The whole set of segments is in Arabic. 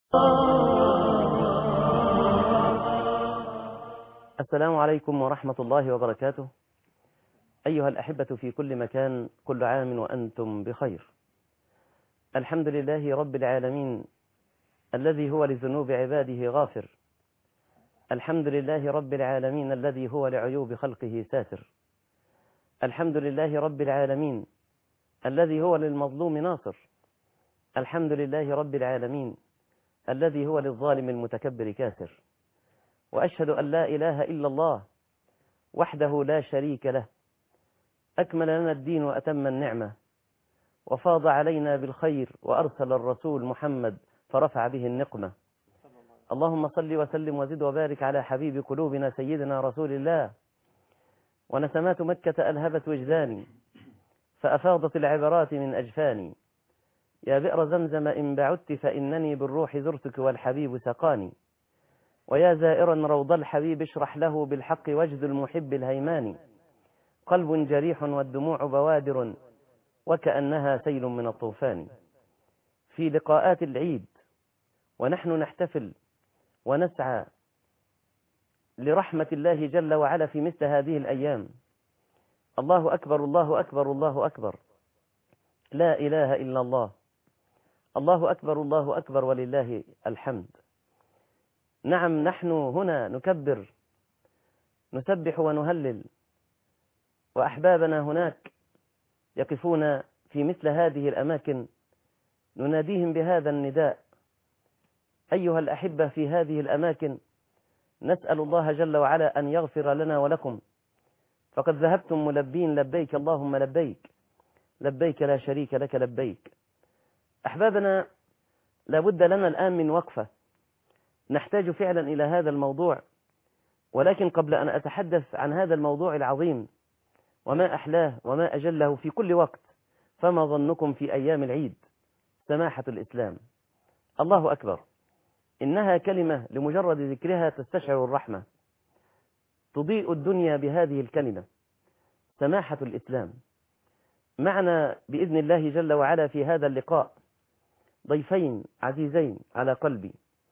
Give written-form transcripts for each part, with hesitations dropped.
السلام عليكم ورحمة الله وبركاته. أيها الأحبة في كل مكان، كل عام وأنتم بخير. الحمد لله رب العالمين الذي هو لذنوب عباده غافر. الحمد لله رب العالمين الذي هو لعيوب خلقه ساتر. الحمد لله رب العالمين الذي هو للمظلوم ناصر. الحمد لله رب العالمين الذي هو للظالم المتكبر كاسر. وأشهد أن لا إله إلا الله وحده لا شريك له، أكمل لنا الدين وأتم النعمة، وفاض علينا بالخير، وأرسل الرسول محمد فرفع به النقمة. اللهم صل وسلم وزد وبارك على حبيب قلوبنا سيدنا رسول الله. ونسمات مكة ألهبت وجداني، فأفاضت العبرات من أجفاني. يا بئر زمزم إن بعدت فإنني بالروح زرتك والحبيب سقاني. ويا زائرا روض الحبيب اشرح له بالحق وجد المحب الهيمان. قلب جريح والدموع بوادر وكأنها سيل من الطوفان. في لقاءات العيد ونحن نحتفل ونسعى لرحمة الله جل وعلا في مثل هذه الأيام. الله أكبر الله أكبر الله أكبر، لا إله إلا الله. الله أكبر الله أكبر ولله الحمد. نعم، نحن هنا نكبر، نسبح ونهلل، وأحبابنا هناك يقفون في مثل هذه الأماكن نناديهم بهذا النداء. أيها الأحبة في هذه الأماكن، نسأل الله جل وعلا أن يغفر لنا ولكم، فقد ذهبتم ملبين لبيك اللهم لبيك، لبيك لا شريك لك لبيك. أحبابنا، لابد لنا الآن من وقفة، نحتاج فعلا إلى هذا الموضوع. ولكن قبل أن أتحدث عن هذا الموضوع العظيم وما أحلاه وما أجله في كل وقت، فما ظنكم في أيام العيد؟ سماحة الإسلام، الله أكبر، إنها كلمة لمجرد ذكرها تستشعر الرحمة، تضيء الدنيا بهذه الكلمة. سماحة الإسلام. معنا بإذن الله جل وعلا في هذا اللقاء ضيفين عزيزين على قلبي،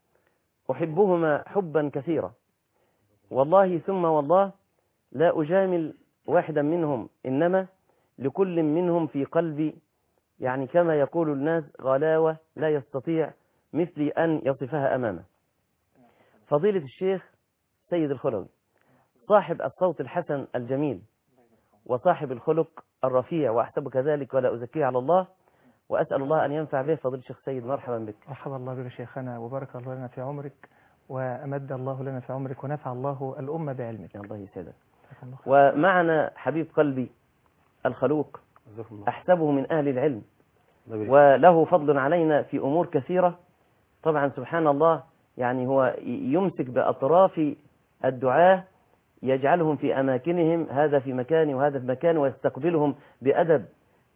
أحبهما حبا كثيرا، والله ثم والله لا أجامل واحدا منهم، إنما لكل منهم في قلبي يعني كما يقول الناس غلاوة لا يستطيع مثلي أن يصفها أمامه. فضيلة الشيخ سيد الخلوي، صاحب الصوت الحسن الجميل وصاحب الخلق الرفيع، وأحسب كذلك ولا أزكيه على الله، وأسأل الله أن ينفع به. فضيلة الشيخ سيد، مرحبا بك. مرحبا الله بك شيخنا، وبارك الله لنا في عمرك، وأمد الله لنا في عمرك، ونفع الله الأمة بعلمك. الله يسعدك. ومعنا حبيب قلبي الخلوق، أحسبه من أهل العلم وله فضل علينا في أمور كثيرة. طبعا سبحان الله، يعني هو يمسك بأطراف الدعاة يجعلهم في أماكنهم، هذا في مكان وهذا في مكان، ويستقبلهم بأدب،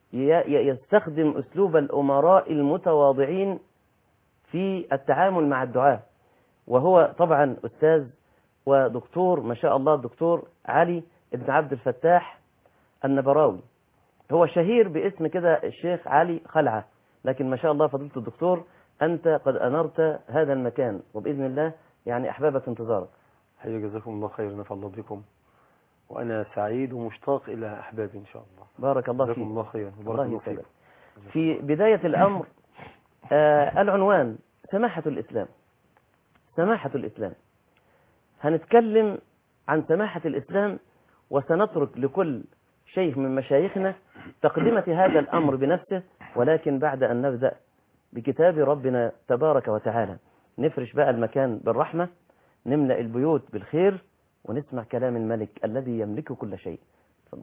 يستخدم أسلوب الأمراء المتواضعين في التعامل مع الدعاة. وهو طبعا أستاذ ودكتور ما شاء الله، الدكتور علي بن عبد الفتاح النبراوي. هو شهير باسم كده الشيخ علي خلعة، لكن ما شاء الله فضيلة الدكتور أنت قد أنرت هذا المكان، وبإذن الله يعني أحبابك انتظارك. حيا جزاكم الله خير، نفع الله بكم، وأنا سعيد ومشتاق إلى أحبابي إن شاء الله. بارك الله فيك. جزاكم الله خير، الله يسعدك. في بداية الأمر العنوان سماحة الإسلام. سماحة الإسلام، هنتكلم عن سماحة الإسلام، وسنترك لكل شيخ من مشايخنا تقدمة هذا الأمر بنفسه، ولكن بعد أن نبدأ بكتاب ربنا تبارك وتعالى نفرش بقى المكان بالرحمة، نملأ البيوت بالخير، ونسمع كلام الملك الذي يملك كل شيء. تفضل.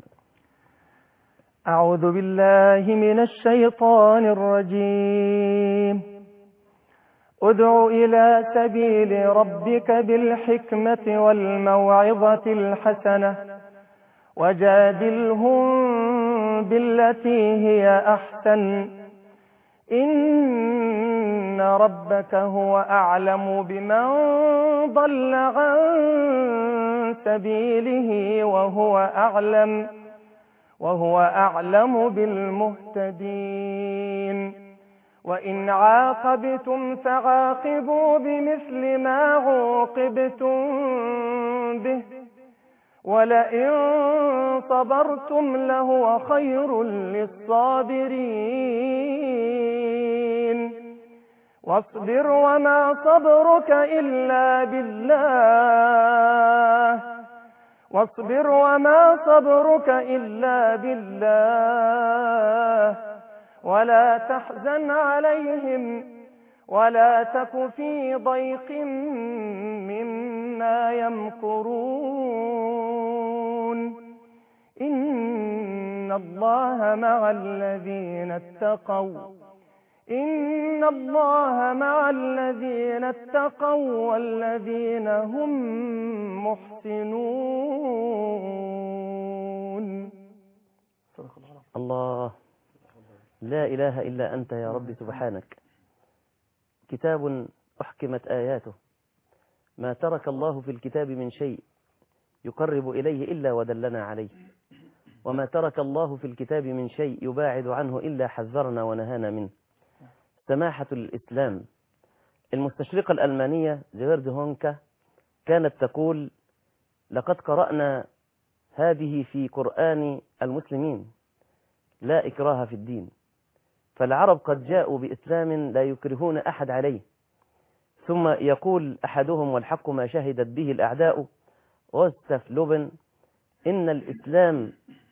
أعوذ بالله من الشيطان الرجيم. ادع إلى سبيل ربك بالحكمة والموعظة الحسنة، وجادلهم بالتي هي أحسن، إن ربك هو أعلم بمن ضل عن سبيله وهو أعلم بالمهتدين. وإن عاقبتم فعاقبوا بمثل ما عوقبتم به ولئن صبرتم لهو خير للصابرين واصبر وما صبرك إلا بالله ولا تحزن عليهم ولا تك في ضيق مما يمكرون إن الله مع الذين اتقوا والذين هم محسنون. الله، لا إله إلا أنت يا رب سبحانك. كتاب أحكمت آياته، ما ترك الله في الكتاب من شيء يقرب إليه إلا ودلنا عليه، وما ترك الله في الكتاب من شيء يباعد عنه إلا حذرنا ونهانا منه. سماحة الإسلام المستشرقة الألمانية جيرد هونكا كانت تقول: لقد قرأنا هذه في قرآن المسلمين، لا إكراه في الدين، فالعرب قد جاءوا بإسلام لا يكرهون أحد عليه. ثم يقول أحدهم والحق ما شهدت به الأعداء غوستاف لوبن: إن الإسلام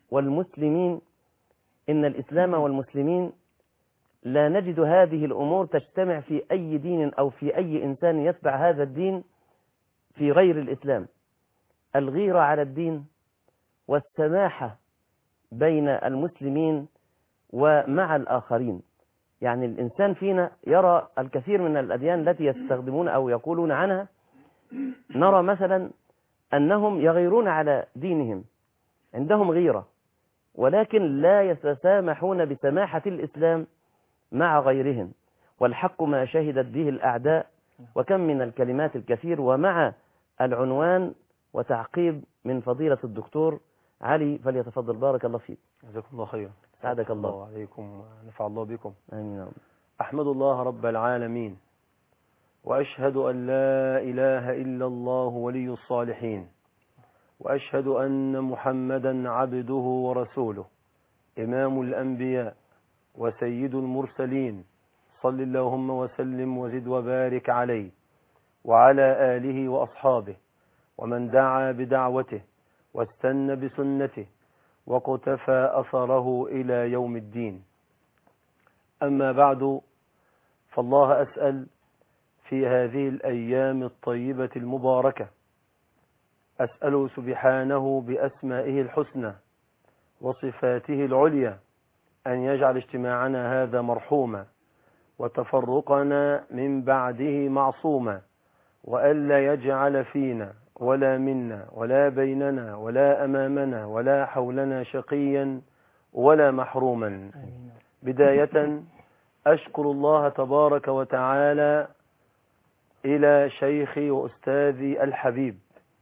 والمسلمين لا نجد هذه الأمور تجتمع في أي دين أو في أي إنسان يتبع هذا الدين في غير الإسلام. الغيرة على الدين والسماحة بين المسلمين ومع الآخرين. يعني الإنسان فينا يرى الكثير من الأديان التي يستخدمون أو يقولون عنها، نرى مثلا أنهم يغيرون على دينهم، عندهم غيرة، ولكن لا يتسامحون بسماحة الإسلام مع غيرهم. والحق ما شهدت به الأعداء، وكم من الكلمات الكثير. ومع العنوان وتعقيب من فضيلة الدكتور علي، فليتفضل. بارك الله فيك. جزاكم الله خيرا. سعدك الله. عليكم ونفع الله بكم. آمين يا رب. أحمد الله رب العالمين، وأشهد أن لا إله إلا الله ولي الصالحين، وأشهد أن محمدا عبده ورسوله إمام الأنبياء وسيد المرسلين، صل اللهم وسلم وزد وبارك عليه وعلى آله وأصحابه ومن دعا بدعوته واستنى بسنته وقتفى أثره إلى يوم الدين. أما بعد، فالله أسأل في هذه الأيام الطيبة المباركة، أسأله سبحانه بأسمائه الحسنى وصفاته العليا أن يجعل اجتماعنا هذا مرحوما، وتفرقنا من بعده معصوما، وألا يجعل فينا ولا منا ولا بيننا ولا أمامنا ولا حولنا شقيا ولا محروما. بداية أشكر الله تبارك وتعالى إلى شيخي وأستاذي الحبيب،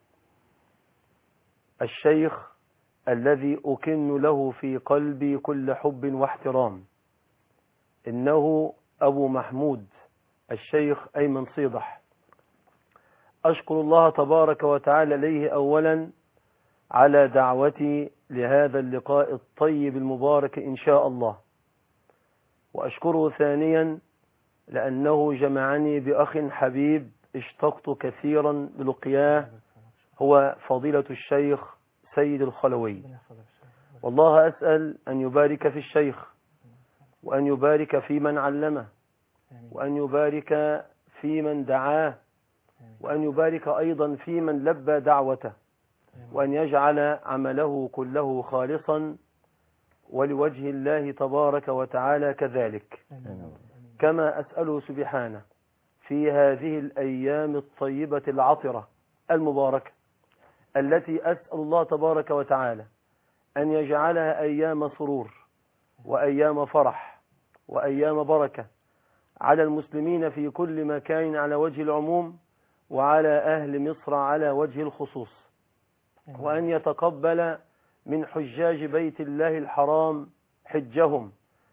الشيخ الذي أكن له في قلبي كل حب واحترام، إنه أبو محمود الشيخ أيمن صيدح. أشكر الله تبارك وتعالى إليه أولا على دعوتي لهذا اللقاء الطيب المبارك إن شاء الله، وأشكره ثانيا لأنه جمعني بأخ حبيب اشتقت كثيرا للقياه، هو فضيلة الشيخ سيد الخلوي. والله أسأل أن يبارك في الشيخ، وأن يبارك في من علمه، وأن يبارك في من دعاه، وأن يبارك أيضا في من لبى دعوته، وأن يجعل عمله كله خالصا ولوجه الله تبارك وتعالى كذلك. كما أسأله سبحانه في هذه الأيام الطيبة العطرة المباركة التي أسأل الله تبارك وتعالى أن يجعلها أيام سرور وأيام فرح وأيام بركة على المسلمين في كل مكان على وجه العموم، وعلى أهل مصر على وجه الخصوص، وأن يتقبل من حجاج بيت الله الحرام حجهم،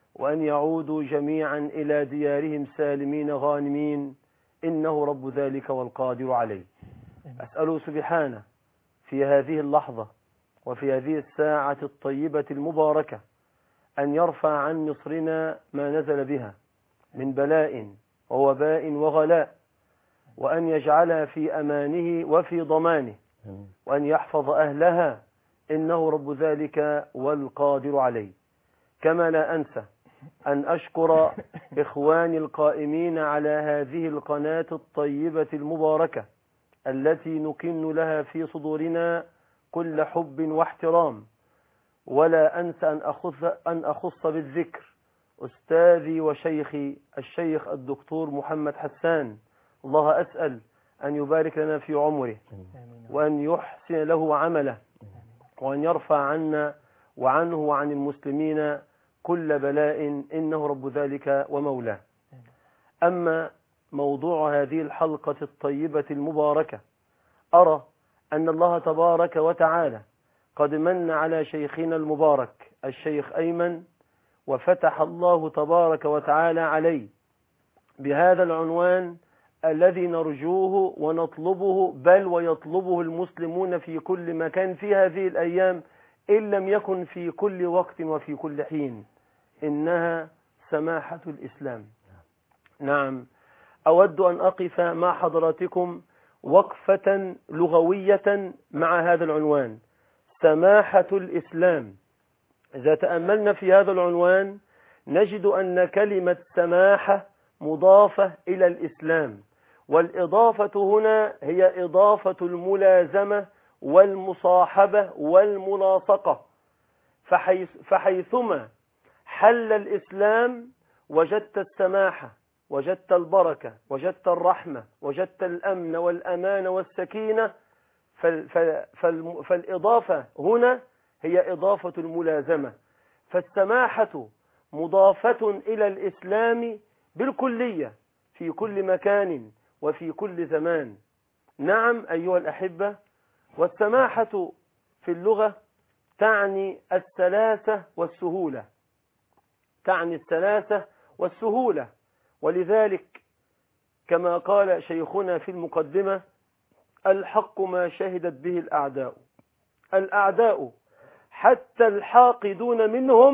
وأن يعودوا جميعا إلى ديارهم سالمين غانمين، إنه رب ذلك والقادر عليه. أسأله سبحانه في هذه اللحظة وفي هذه الساعة الطيبة المباركة أن يرفع عن مصرنا ما نزل بها من بلاء ووباء وغلاء، وأن يجعلها في أمانه وفي ضمانه، وأن يحفظ أهلها، إنه رب ذلك والقادر عليه. كما لا أنسى أن أشكر إخواني القائمين على هذه القناة الطيبة المباركة التي نكن لها في صدورنا كل حب واحترام، ولا أنسى أن أخص بالذكر أستاذي وشيخي الشيخ الدكتور محمد حسان. الله أسأل أن يبارك لنا في عمره، وأن يحسن له عمله، وأن يرفع عنا وعنه وعن المسلمين كل بلاء، إنه رب ذلك ومولاه. أما موضوع هذه الحلقة الطيبة المباركة، أرى أن الله تبارك وتعالى قد من على شيخنا المبارك الشيخ أيمن، وفتح الله تبارك وتعالى عليه بهذا العنوان الذي نرجوه ونطلبه، بل ويطلبه المسلمون في كل مكان في هذه الأيام، إن لم يكن في كل وقت وفي كل حين، إنها سماحة الإسلام. نعم، أود أن أقف مع حضراتكم وقفة لغوية مع هذا العنوان، سماحة الإسلام. إذا تأملنا في هذا العنوان نجد أن كلمة سماحة مضافة إلى الإسلام، والإضافة هنا هي إضافة الملازمة والمصاحبة والملاصقة، فحيثما حل الإسلام وجدت السماحة، وجدت البركة، وجدت الرحمة، وجدت الأمن والأمان والسكينة. فالإضافة هنا هي إضافة الملازمة، فالسماحة مضافة إلى الإسلام بالكلية في كل مكان وفي كل زمان. نعم أيها الأحبة، والسماحة في اللغة تعني السلاسة والسهولة، تعني السلاسة والسهولة. ولذلك كما قال شيخنا في المقدمة: الحق ما شهدت به الأعداء. الأعداء حتى الحاقدون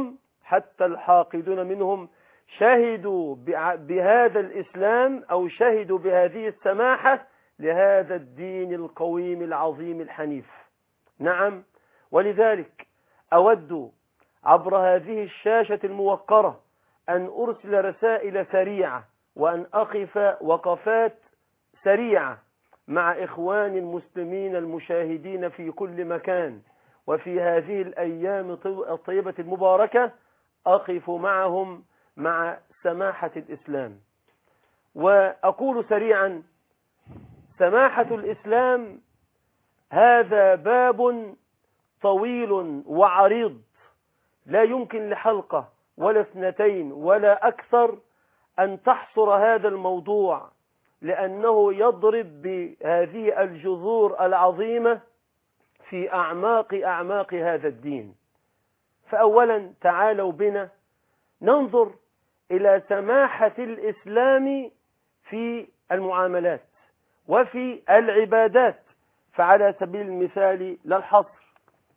منهم شهدوا بهذا الإسلام، أو شهدوا بهذه السماحة لهذا الدين القويم العظيم الحنيف. نعم، ولذلك أود عبر هذه الشاشة الموقرة أن أرسل رسائل سريعة، وأن أقف وقفات سريعة مع إخوان المسلمين المشاهدين في كل مكان، وفي هذه الأيام الطيبة المباركة أقف معهم مع سماحة الإسلام. وأقول سريعا: سماحة الإسلام هذا باب طويل وعريض، لا يمكن لحلقة ولا اثنتين ولا أكثر أن تحصر هذا الموضوع، لأنه يضرب بهذه الجذور العظيمة في أعماق هذا الدين. فأولا تعالوا بنا ننظر إلى سماحة الإسلام في المعاملات وفي العبادات. فعلى سبيل المثال لا الحصر،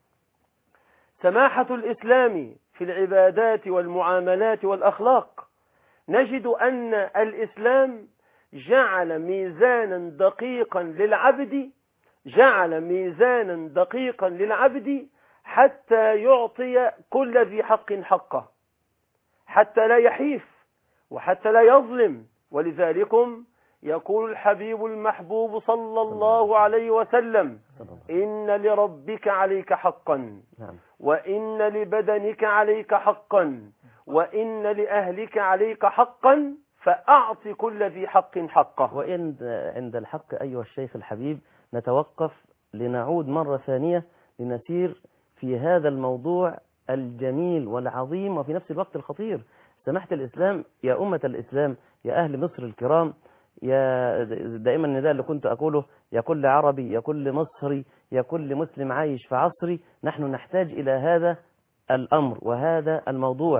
سماحة الإسلام في العبادات والمعاملات والأخلاق، نجد أن الإسلام جعل ميزانا دقيقا للعبد حتى يعطي كل ذي حق حقه، حتى لا يحيف وحتى لا يظلم. ولذلكم يقول الحبيب المحبوب صلى الله عليه وسلم: إن لربك عليك حقا، وإن لبدنك عليك حقا، وإن لأهلك عليك حقا، فأعط كل ذي حق حقه. وإن عند الحق أيها الشيخ الحبيب نتوقف لنعود مرة ثانية لنسير في هذا الموضوع الجميل والعظيم وفي نفس الوقت الخطير. سماحة الإسلام يا أمة الإسلام، يا أهل مصر الكرام، يا دائما النداء اللي كنت أقوله: يا كل عربي، يا كل مصري، يا كل مسلم عايش في عصري، نحن نحتاج إلى هذا الأمر وهذا الموضوع.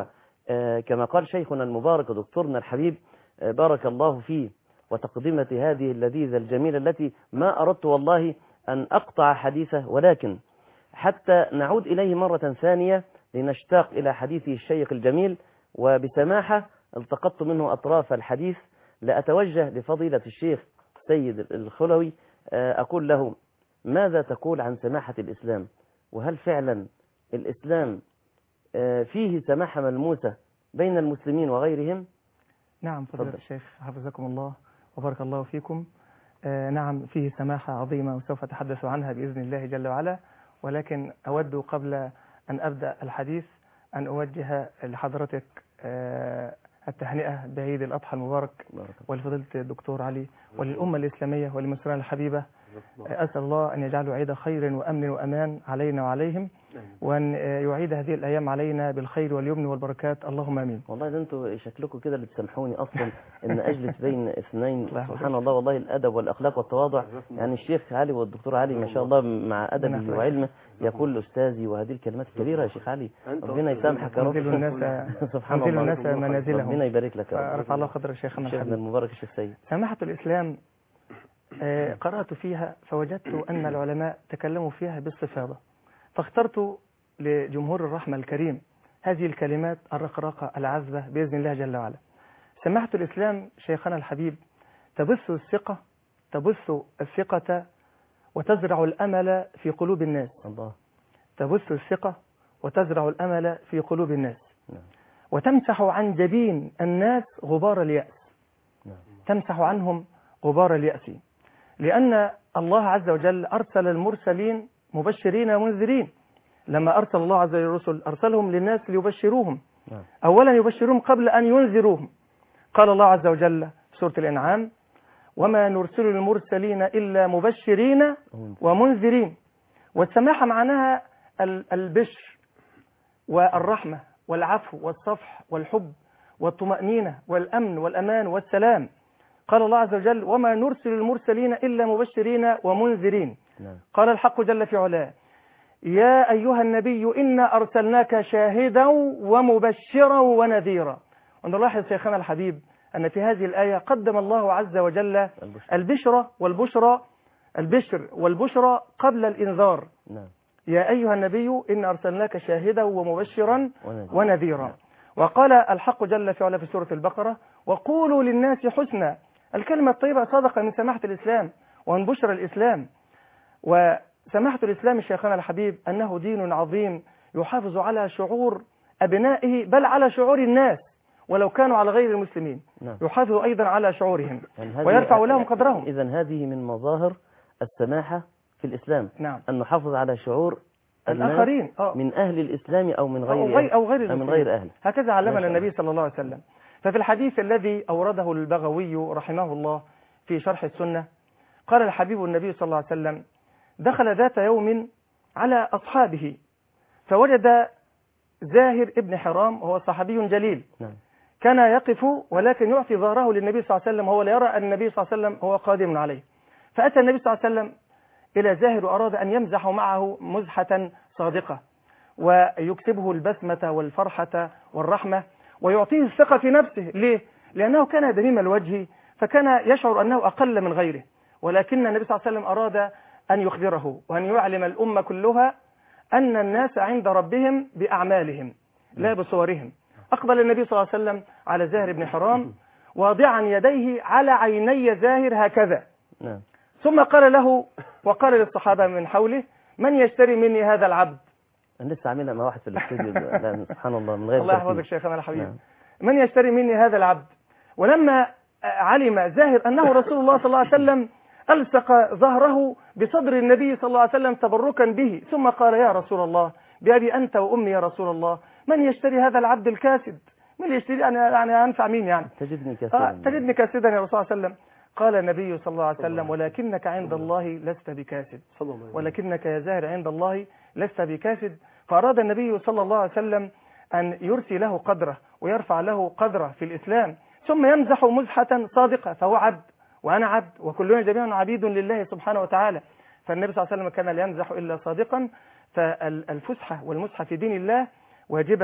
كما قال شيخنا المبارك دكتورنا الحبيب بارك الله فيه، وتقدمة هذه اللذيذة الجميلة التي ما أردت والله أن أقطع حديثه، ولكن حتى نعود إليه مرة ثانية لنشتاق إلى حديثه الشيخ الجميل. وبسماحة التقطت منه أطراف الحديث، لأتوجه لفضيلة الشيخ سيد الخلوي أقول له: ماذا تقول عن سماحة الإسلام؟ وهل فعلا الإسلام فيه سماحة ملموسة بين المسلمين وغيرهم؟ نعم فضيلة الشيخ حفظكم الله وبارك الله فيكم. نعم فيه سماحة عظيمة وسوف أتحدث عنها بإذن الله جل وعلا، ولكن أود قبل أن أبدأ الحديث أن أوجه لحضرتك التهنئة بعيد الأضحى المبارك، ولفضيلة الدكتور علي وللأمة الإسلامية ولمصرنا الحبيبة. أسأل الله أن يجعله عيد خير وأمن وأمان علينا وعليهم، وأن يعيد هذه الأيام علينا بالخير واليمن والبركات، اللهم آمين. والله ده انتوا شكلكم كده اللي بتسامحوني أصلا إن أجلس بين اثنين سبحان الله، والله الأدب والأخلاق والتواضع. يعني الشيخ علي والدكتور علي ما شاء الله مع أدبه وعلمه يقول أستاذي، وهذه الكلمات الكبيرة يا شيخ علي. ربنا يسامحك يا رب. سبحان الله. الناس منازلهم. ربنا يبارك لك يا رب. رفع الله قدر شيخنا الشيخ المبارك الشيخ سيد. سماحة الإسلام قرأت فيها فوجدت أن العلماء تكلموا فيها باستفاضة، فاخترت لجمهور الرحمة الكريم هذه الكلمات الرقراقة العذبة بإذن الله جل وعلا. سماحة الإسلام شيخنا الحبيب تبث الثقة وتزرع الأمل في قلوب الناس. الله. تبث الثقة وتزرع الأمل في قلوب الناس، وتمسح عن جبين الناس غبار اليأس. تمسح عنهم غبار اليأس، لأن الله عز وجل أرسل المرسلين مبشرين ومنذرين. لما أرسل الله عز وجل الرسل أرسلهم للناس ليبشروهم، أولا يبشروهم قبل أن ينذروهم. قال الله عز وجل في سورة الأنعام: وما نرسل المرسلين إلا مبشرين ومنذرين. والسماحة معناها البشر والرحمة والعفو والصفح والحب والطمأنينة والأمن والأمان والسلام. قال الله عز وجل: وما نرسل المرسلين إلا مبشرين ومنذرين. قال الحق جل في علاه: يا أيها النبي إنا أرسلناك شاهدا ومبشرا ونذيرا. ونلاحظ شيخنا الحبيب أن في هذه الآية قدم الله عز وجل البشر والبشرى قبل الإنذار. يا أيها النبي إنا أرسلناك شاهدا ومبشرا ونذيرا. وقال الحق جل في علاه في سورة البقرة: وقولوا للناس حسنا. الكلمة الطيبة صدقة من سماحة الإسلام ومن بشرى الإسلام. وسماحة الإسلام شيخنا الحبيب أنه دين عظيم يحافظ على شعور أبنائه، بل على شعور الناس ولو كانوا على غير المسلمين. يحافظ أيضا على شعورهم ويرفع لهم قدرهم. إذن هذه من مظاهر السماحة في الإسلام. نعم. أن نحافظ على شعور الآخرين من أهل الإسلام أو من غير أهل. هكذا علمنا النبي صلى الله عليه وسلم. ففي الحديث الذي أورده البغوي رحمه الله في شرح السنة قال الحبيب النبي صلى الله عليه وسلم: دخل ذات يوم على أصحابه فوجد زاهر ابن حرام، وهو صحابي جليل. كان يقف ولكن يعطي ظهره للنبي صلى الله عليه وسلم، وهو لا يرى أن النبي صلى الله عليه وسلم هو قادم عليه. فأتى النبي صلى الله عليه وسلم إلى زاهر وأراد أن يمزح معه مزحة صادقة ويكسبه البسمة والفرحة والرحمة ويعطيه الثقة في نفسه. ليه؟ لأنه كان دميم الوجه، فكان يشعر أنه أقل من غيره، ولكن النبي صلى الله عليه وسلم أراد أن يخبره وأن يعلم الأمة كلها أن الناس عند ربهم بأعمالهم لا بصورهم. أقبل النبي صلى الله عليه وسلم على زاهر بن حرام واضعا يديه على عيني زاهر هكذا، ثم قال له وقال للصحابة من حوله: من يشتري مني هذا العبد؟ أنا لسه عاملها مع واحد في الاستوديو. سبحان الله من غير الله يحفظك شيخنا الحبيب. من يشتري مني هذا العبد؟ ولما علم زاهر أنه رسول الله صلى الله عليه وسلم ألصق ظهره بصدر النبي صلى الله عليه وسلم تبركا به، ثم قال: يا رسول الله، بأبي أنت وأمي يا رسول الله، من يشتري هذا العبد الكاسد؟ من يشتري؟ يعني أنفع مين يعني؟ تجدني كاسدا. تجدني كاسدا يا رسول الله صلى الله عليه وسلم. قال النبي صلى الله عليه وسلم: ولكنك عند الله لست بكاسد، ولكنك يا زاهر عند الله لست بكاسد. فأراد النبي صلى الله عليه وسلم أن يرسي له قدره ويرفع له قدره في الإسلام، ثم يمزح مزحة صادقة، فهو عبد وأنا عبد وكلنا جميعا عبيد لله سبحانه وتعالى. فالنبي صلى الله عليه وسلم كان لا يمزح إلا صادقا. فالفسحة والمزحة في دين الله واجبة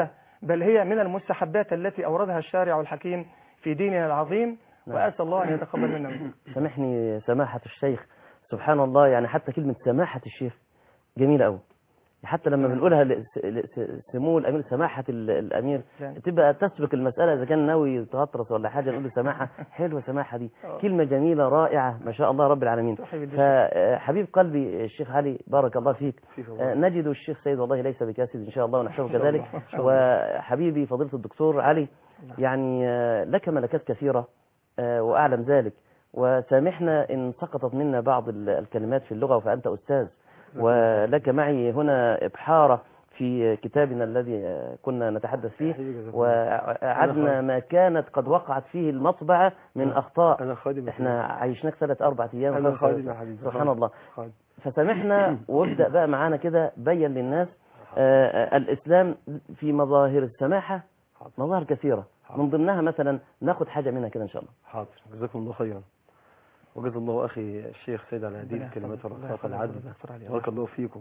بل هي من المستحبات التي أوردها الشارع الحكيم في ديننا العظيم. نعم. وأسأل الله أن يتقبل منا منه. سامحني سماحة الشيخ، سبحان الله، يعني حتى كلمة سماحة الشيخ جميلة أوي. حتى لما بنقولها سمو الأمير، سماحة الأمير، تبقى تسبق المسألة. إذا كان ناوي يتغطرس ولا حاجة نقول له سماحة. حلوة سماحة دي، كلمة جميلة رائعة ما شاء الله رب العالمين. فحبيب قلبي الشيخ علي بارك الله فيك، نجد الشيخ سيد والله ليس بكاسد إن شاء الله ونحسبه كذلك. وحبيبي فضيلة الدكتور علي، يعني لك ملكات كثيرة وأعلم ذلك، وسامحنا إن سقطت منا بعض الكلمات في اللغة، فأنت أستاذ، ولك معي هنا إبحارة في كتابنا الذي كنا نتحدث فيه، وعدنا ما كانت قد وقعت فيه المطبعة من أخطاء. أنا خادم، احنا عايشناك 3-4 أيام. أنا خادم يا حبيبي، سبحان الله. فسامحنا وابدأ بقى معانا كده، بين للناس الإسلام في مظاهر السماحة مظاهر كثيرة، من ضمنها مثلا ناخد حاجة منها كده إن شاء الله. حاضر، جزاكم الله خيرا، وجزا الله أخي الشيخ سيد على هذه الكلمات والرقائق العديدة، بارك الله فيكم.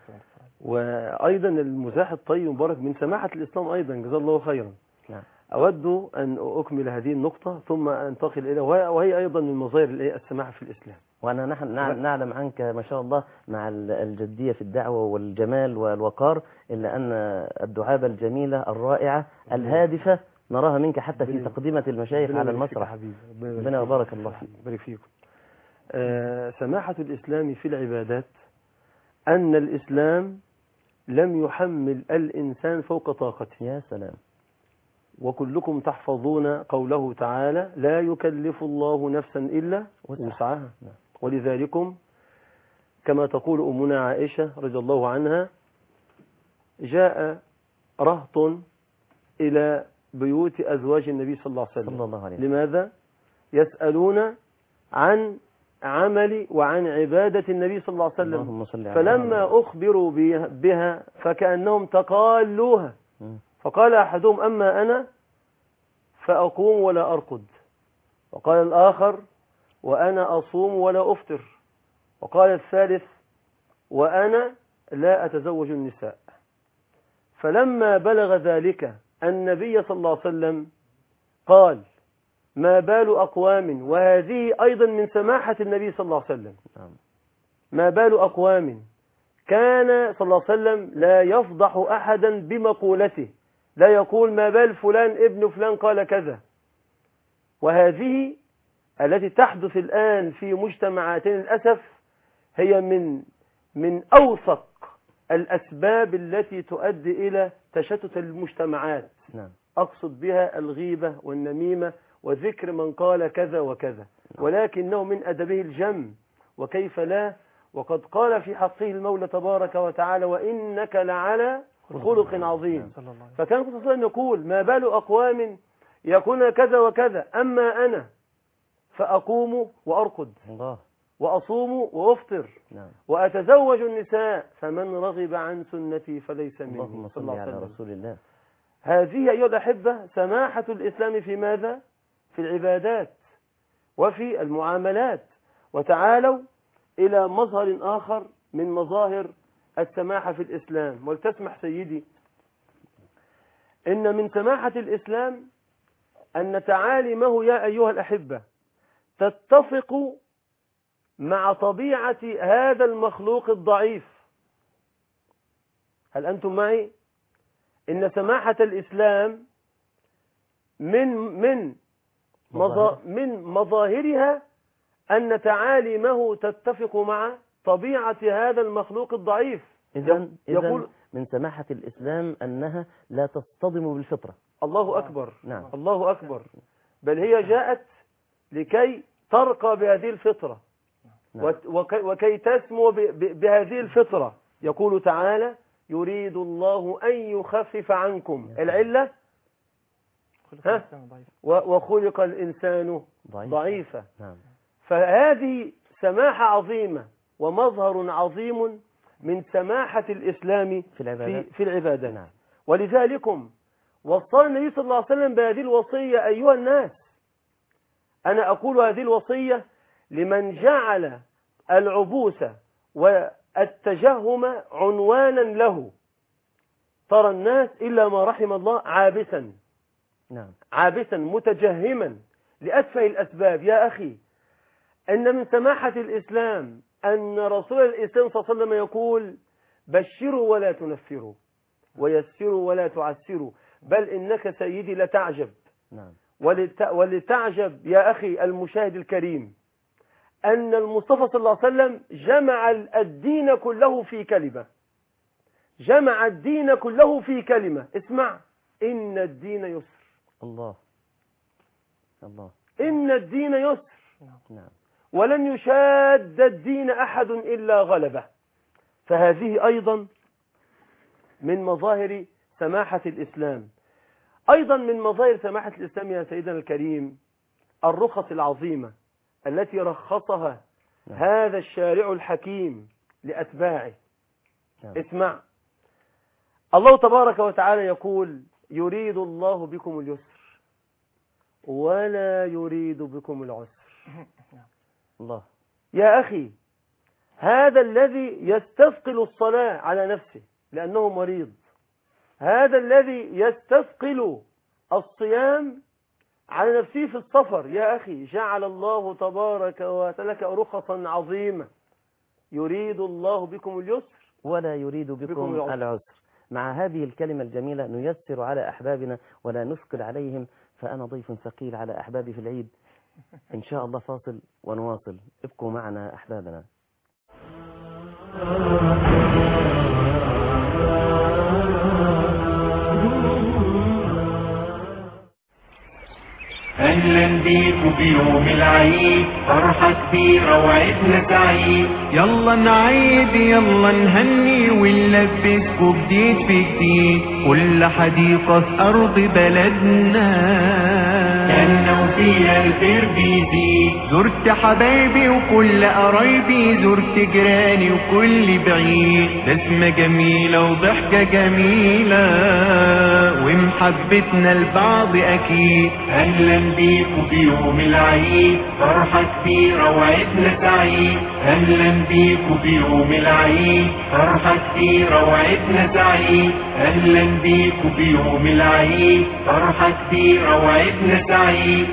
وأيضا المزاح الطيب مبارك من سماحة الإسلام أيضا، جزا الله خيرا. نعم. أود أن أكمل هذه النقطة ثم أنتقل إلى وهي أيضا من مظاهر السماحة في الإسلام. وأنا نحن نعلم عنك ما شاء الله مع الجدية في الدعوة والجمال والوقار، إلا أن الدعابة الجميلة الرائعة الهادفة نراها منك حتى في تقديمة المشايخ على المسرح. ربنا يبارك الله فيك. بارك فيكم. سماحة الإسلام في العبادات أن الإسلام لم يحمل الإنسان فوق طاقته. يا سلام. وكلكم تحفظون قوله تعالى: لا يكلف الله نفسا إلا وسعها. ولذلكم كما تقول أمنا عائشة رضي الله عنها: جاء رهط إلى بيوت أزواج النبي صلى الله عليه وسلم. لماذا؟ يسألون عن عمل وعن عبادة النبي صلى الله عليه وسلم، فلما أخبروا بها فكأنهم تقالوها، فقال أحدهم: أما أنا فأقوم ولا أرقد، وقال الآخر: وأنا أصوم ولا أفطر، وقال الثالث: وأنا لا أتزوج النساء. فلما بلغ ذلك النبي صلى الله عليه وسلم قال: ما بال أقوام، وهذه أيضا من سماحة النبي صلى الله عليه وسلم، ما بال أقوام كان صلى الله عليه وسلم لا يفضح أحدا بمقولته، لا يقول ما بال فلان ابن فلان قال كذا. وهذه التي تحدث الآن في مجتمعاتنا للأسف هي من أوثق الأسباب التي تؤدي إلى تشتت المجتمعات. أقصد بها الغيبة والنميمة وذكر من قال كذا وكذا، ولكنه من أدبه الجم، وكيف لا، وقد قال في حقه المولى تبارك وتعالى: وإنك لعلى خلق عظيم. فكان صلى الله عليه وسلم يقول: ما بال أقوام يكون كذا وكذا، أما أنا فأقوم وأرقد وأصوم وأفطر وأتزوج النساء، فمن رغب عن سنتي فليس مني. اللهم صل على رسول الله. هذه أيها الأحبة سماحة الإسلام في ماذا؟ في العبادات وفي المعاملات. وتعالوا إلى مظهر آخر من مظاهر السماحة في الإسلام. ولتسمح سيدي، إن من سماحة الإسلام أن تعاليمه يا أيها الأحبة تتفق مع طبيعة هذا المخلوق الضعيف. هل أنتم معي؟ إن سماحة الإسلام من مظاهرها أن تعاليمه تتفق مع طبيعة هذا المخلوق الضعيف. يقول من سماحة الإسلام أنها لا تصطدم بالفطرة. الله أكبر. نعم. الله أكبر. بل هي جاءت لكي ترقى بهذه الفطرة. نعم. وكي تسمو بهذه الفطرة. يقول تعالى: يريد الله أن يخفف عنكم. العلة وخلق الإنسان ضعيفا. نعم. فهذه سماحة عظيمة ومظهر عظيم من سماحة الإسلام في العبادات. نعم. ولذلكم وصى النبي صلى الله عليه وسلم بهذه الوصية. أيها الناس، أنا أقول هذه الوصية لمن جعل العبوس والتجهم عنوانا له. ترى الناس إلا ما رحم الله عابثا نعم. عابثا متجهما لأتفه الأسباب. يا أخي، أن من سماحة الإسلام أن رسول الإسلام صلى الله عليه وسلم يقول: بشروا ولا تنفروا ويسروا ولا تعسروا، بل إنك سيدي لتعجب. نعم. ولتعجب يا أخي المشاهد الكريم أن المصطفى صلى الله عليه وسلم جمع الدين كله في كلمة. جمع الدين كله في كلمة. اسمع: إن الدين يسر. الله الله. إن الدين يسر. نعم. ولن يشاد الدين أحد إلا غلبه. فهذه أيضا من مظاهر سماحة الإسلام. أيضا من مظاهر سماحة الإسلام يا سيدنا الكريم الرخص العظيمة التي رخصها هذا الشارع الحكيم لأتباعه. اسمع: الله تبارك وتعالى يقول: يريد الله بكم اليسر ولا يريد بكم العسر. الله. يا أخي، هذا الذي يستثقل الصلاة على نفسه لأنه مريض، هذا الذي يستثقل الصيام على نفسه في السفر، يا أخي جعل الله تبارك وتعالى رخصا عظيمة. يريد الله بكم اليسر ولا يريد بكم العسر. مع هذه الكلمة الجميلة نيسر على أحبابنا ولا نثقل عليهم. فأنا ضيف ثقيل على أحبابي في العيد. إن شاء الله فاصل ونواصل. ابقوا معنا أحبابنا. أهلا بيكوا بيوم العيد، فرحة كبيرة وعيدنا سعيد. يلا نعيد يلا نهني ونلبسكوا جديد في جديد، كل حديقة في أرض بلدنا كأنه فيها الخير بيزيد. زرت حبايبي وكل قرايبي، زرت جيراني وكل بعيد، بسمة جميلة وضحكة جميلة ومحبتنا لبعض أكيد. أهلا بيكوا بيوم العيد، فرحة كبيرة وعيدنا سعيد. أهلا بيكوا بيوم العيد، فرحة كبيرة وعيدنا سعيد. أهلا بيكوا بيوم العيد، فرحة كبيرة وعيدنا سعيد.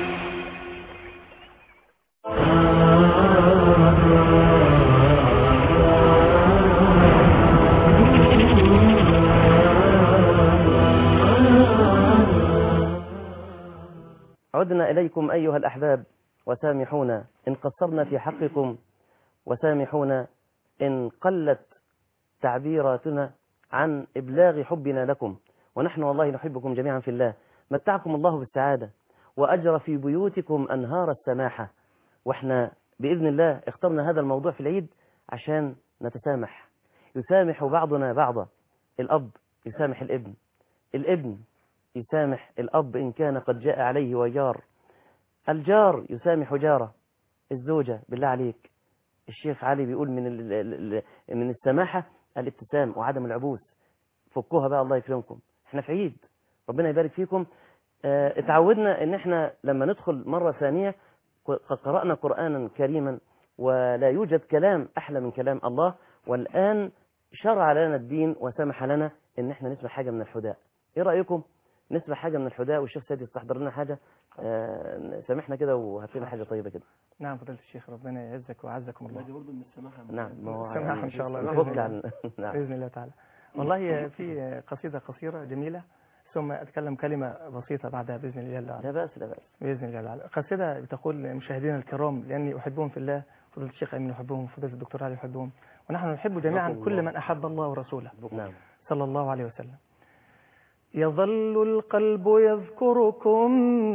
عدنا إليكم أيها الأحباب، وسامحونا إن قصرنا في حقكم، وسامحونا إن قلت تعبيراتنا عن إبلاغ حبنا لكم، ونحن والله نحبكم جميعا في الله. متعكم الله بالسعادة وأجرى في بيوتكم أنهار السماحة. وإحنا بإذن الله اخترنا هذا الموضوع في العيد عشان نتسامح. يسامح بعضنا بعضا. الأب يسامح الابن، الابن يسامح الأب إن كان قد جاء عليه وجار، الجار يسامح جاره، الزوجة بالله عليك. الشيخ علي بيقول من السماحة الابتسام وعدم العبوس. فكوها بقى الله يكرمكم. احنا في عيد، ربنا يبارك فيكم. اتعودنا ان احنا لما ندخل مرة ثانية قرأنا قرآنا كريما، ولا يوجد كلام أحلى من كلام الله. والآن شرع لنا الدين وسمح لنا ان احنا نسمع حاجة من الحداء. ايه رأيكم نسمع حاجة من الحداء؟ والشيخ سيد يستحضر لنا حاجة. سامحنا كده وهات لنا حاجة طيبة كده. نعم فضيلة الشيخ، ربنا يعزك وعزكم الله. نعم ما هو السماحة إن شاء الله نعم. بإذن الله تعالى. والله في قصيدة قصيرة جميلة، ثم أتكلم كلمة بسيطة بعدها بإذن الله تعالى. لا بأس لا بأس بإذن الله تعالى. قصيدة بتقول لمشاهدينا الكرام، لأني أحبهم في الله، فضيلة الشيخ أمين يحبهم، فضيلة الدكتور علي يحبهم، ونحن نحب جميعا كل من أحب الله ورسوله صلى الله عليه وسلم. يظل القلب يذكركم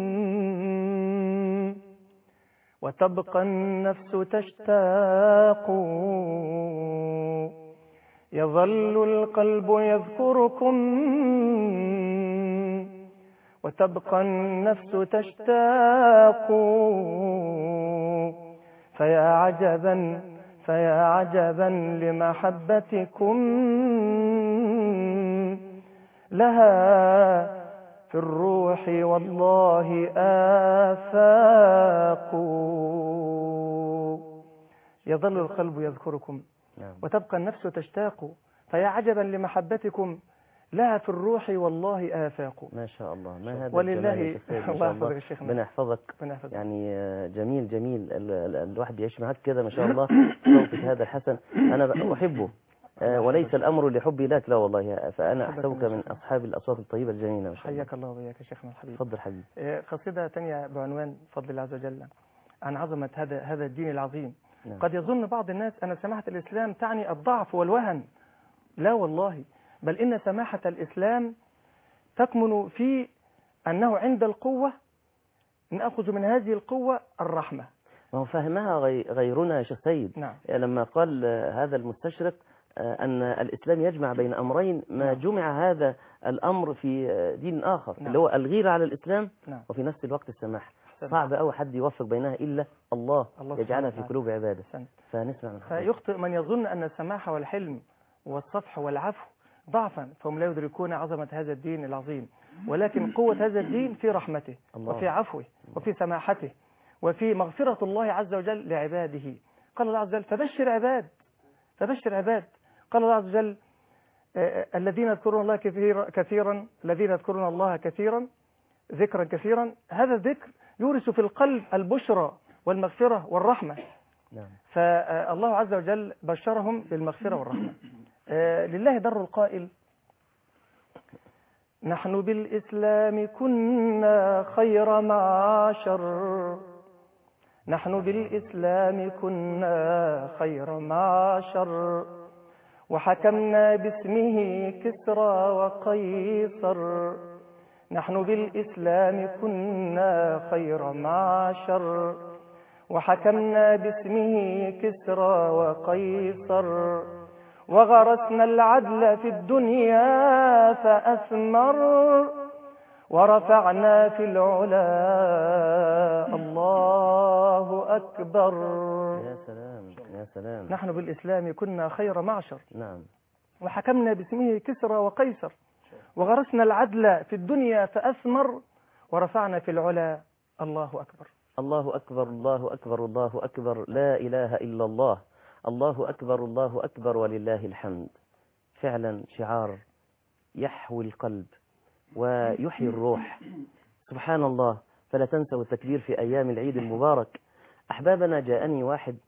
وتبقى النفس تشتاق، يظل القلب يذكركم وتبقى النفس تشتاق، فيا عجبا لمحبتكم لها في الروح والله آفاق. يظل القلب يذكركم وتبقى النفس تشتاق، فيا عجبا لمحبتكم لها في الروح والله آفاق. ما شاء الله، ما هذا ولله الجمال يا شيخ سيد، ما الله شاء يحفظك الله. يا شيخنا. ربنا يحفظك. ربنا يحفظك. يعني جميل جميل، الواحد يعيش معك كده ما شاء الله. صوتك هذا الحسن أنا أحبه، وليس الأمر لحبي لك، لا والله، فأنا أحسبك من أصحاب الأصوات الطيبة الجميلة ما شاء الله. حياك الله وبياك يا شيخنا الحبيب. تفضل حبيبي. قصيدة تانية بعنوان فضل الله عز وجل عن عظمة هذا الدين العظيم. نعم. قد يظن بعض الناس أن سماحة الإسلام تعني الضعف والوهن، لا والله، بل إن سماحة الإسلام تكمن في أنه عند القوة نأخذ من هذه القوة الرحمة. ما هو فهمها غيرنا يا شيخ سيد. نعم. لما قال هذا المستشرق أن الإسلام يجمع بين أمرين، ما جمع هذا الأمر في دين آخر. نعم. اللي هو الغيرة على الإسلام. نعم. وفي نفس الوقت السماح. صعب أوي حد يوفق بينها إلا الله يجعلها في قلوب عباده. فنسمع من حضرتك. فيخطئ من يظن أن السماح والحلم والصفح والعفو ضعفا، فهم لا يدركون عظمة هذا الدين العظيم، ولكن قوة هذا الدين في رحمته وفي عفوه وفي سماحته وفي مغفرة الله عز وجل لعباده. قال الله عز وجل فبشر عباد. قال الله عز وجل الذين يذكرون الله كثيرا الذين يذكرون الله كثيرا ذكرا كثيرا. هذا الذكر يورث في القلب البشرى والمغفرة والرحمة. نعم. فالله عز وجل بشرهم بالمغفرة والرحمة. لله در القائل نحن بالإسلام كنا خير معاشر، نحن بالإسلام كنا خير معاشر، وحكمنا باسمه كسرى وقيصر. نحن بالإسلام كنا خير معاشر، وحكمنا باسمه كسرى وقيصر، وغرسنا العدل في الدنيا فأثمر، ورفعنا في العلا الله أكبر. يا سلام يا سلام. نحن بالإسلام كنا خير معشر. نعم. وحكمنا باسمه كسرى وقيصر، وغرسنا العدل في الدنيا فأثمر، ورفعنا في العلا الله أكبر. الله أكبر الله أكبر الله أكبر، لا إله إلا الله، الله أكبر الله أكبر ولله الحمد. فعلا شعار يحوي القلب ويحيي الروح. سبحان الله. فلا تنسوا التكبير في أيام العيد المبارك. أحبابنا، جاءني واحد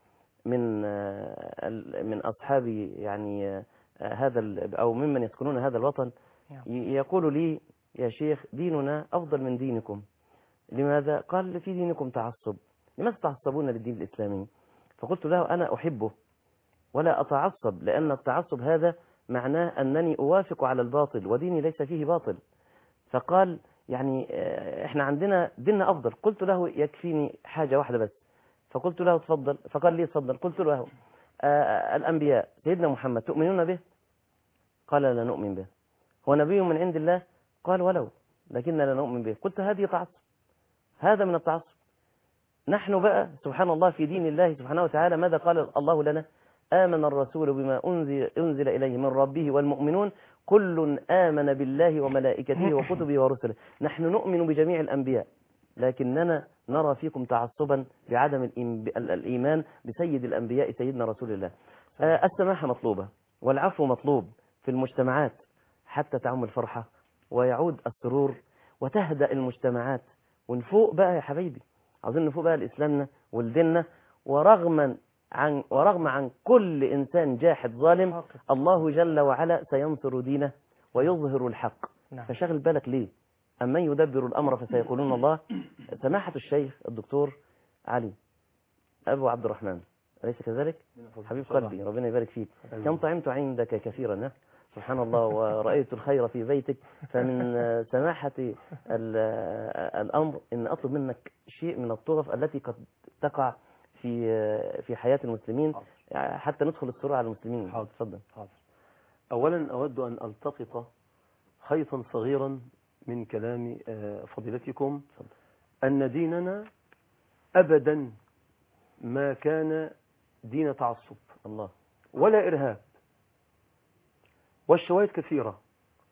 من أصحابي يعني هذا أو ممن يسكنون هذا الوطن، يقول لي يا شيخ ديننا أفضل من دينكم. لماذا؟ قال في دينكم تعصب، لماذا تعصبون للدين الإسلامي؟ فقلت له أنا أحبه ولا أتعصب، لأن التعصب هذا معناه أنني أوافق على الباطل وديني ليس فيه باطل. فقال يعني إحنا عندنا ديننا أفضل. قلت له يكفيني حاجة واحدة بس. فقلت له تفضل. فقال لي تفضل. قلت له الأنبياء سيدنا محمد تؤمنون به؟ قال لا نؤمن به. هو نبي من عند الله؟ قال ولو، لكننا لا نؤمن به. قلت هذه تعصب، هذا من التعصب. نحن بقى سبحان الله في دين الله سبحانه وتعالى ماذا قال الله لنا؟ آمن الرسول بما أنزل إليه من ربه والمؤمنون كل آمن بالله وملائكته وكتبه ورسله. نحن نؤمن بجميع الأنبياء، لكننا نرى فيكم تعصبا بعدم الإيمان بسيد الأنبياء سيدنا رسول الله. السماحة مطلوبة والعفو مطلوب في المجتمعات حتى تعم الفرحة ويعود السرور وتهدأ المجتمعات. ونفوق بقى يا حبيبي، عاوزين نفوق بقى لإسلامنا ولديننا، ورغم عن كل إنسان جاحد ظالم الله جل وعلا سينصر دينه ويظهر الحق. فشغل بالك ليه؟ أمن يدبر الأمر فسيقولون الله. سماحة الشيخ الدكتور علي أبو عبد الرحمن، أليس كذلك؟ حبيب قلبي ربنا يبارك فيك. كم طعمت عندك كثيرا سبحان الله، ورأيت الخير في بيتك. فمن سماحة الأمر إن أطلب منك شيء من الطرف التي قد تقع في حياة المسلمين حتى ندخل السرور على المسلمين. حاضر. تفضل. حاضر. أولا أود أن ألتقط خيطا صغيرا من كلام فضيلتكم، أن ديننا أبدا ما كان دين تعصب الله ولا إرهاب، والشواهد كثيرة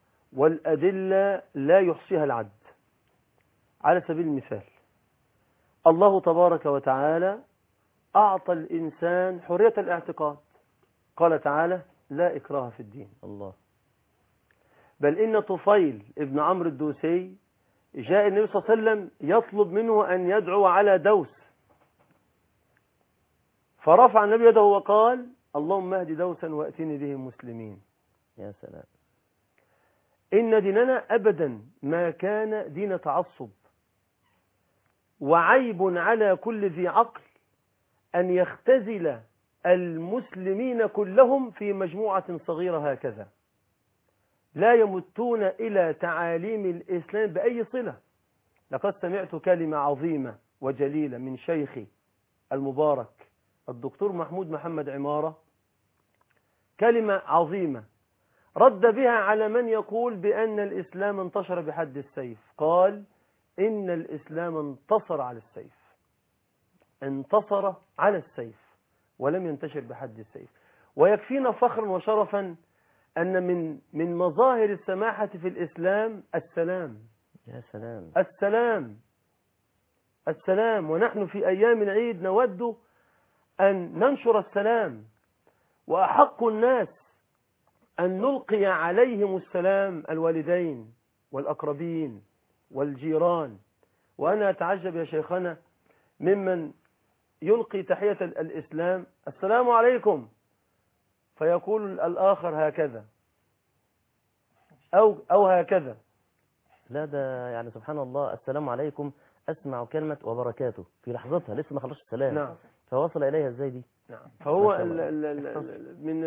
والأدلة لا يحصيها العد. على سبيل المثال الله تبارك وتعالى أعطى الإنسان حرية الاعتقاد. قال تعالى لا إكراه في الدين. الله. بل إن طفيل ابن عمرو الدوسي جاء النبي صلى الله عليه وسلم يطلب منه أن يدعو على دوس، فرفع النبي يده وقال اللهم اهد دوسا وأتني بهم مسلمين. يا سلام. إن ديننا أبدا ما كان دين تعصب، وعيب على كل ذي عقل أن يختزل المسلمين كلهم في مجموعة صغيرة هكذا لا يمتون إلى تعاليم الإسلام بأي صلة. لقد سمعت كلمة عظيمة وجليلة من شيخي المبارك الدكتور محمود محمد عمارة، كلمة عظيمة رد بها على من يقول بأن الإسلام انتشر بحد السيف. قال إن الإسلام انتصر على السيف، انتصر على السيف ولم ينتشر بحد السيف. ويكفينا فخرا وشرفا أن من مظاهر السماحة في الإسلام السلام. يا سلام. السلام السلام. ونحن في أيام العيد نود أن ننشر السلام، وأحق الناس أن نلقي عليهم السلام الوالدين والأقربين والجيران. وأنا أتعجب يا شيخنا ممن يلقي تحية الإسلام السلام عليكم، فيقول الآخر هكذا أو هكذا. لا ده يعني سبحان الله، السلام عليكم أسمع كلمة وبركاته في لحظتها لسه ما خلصش السلام. نعم. فوصل إليها إزاي دي؟ نعم. فهو من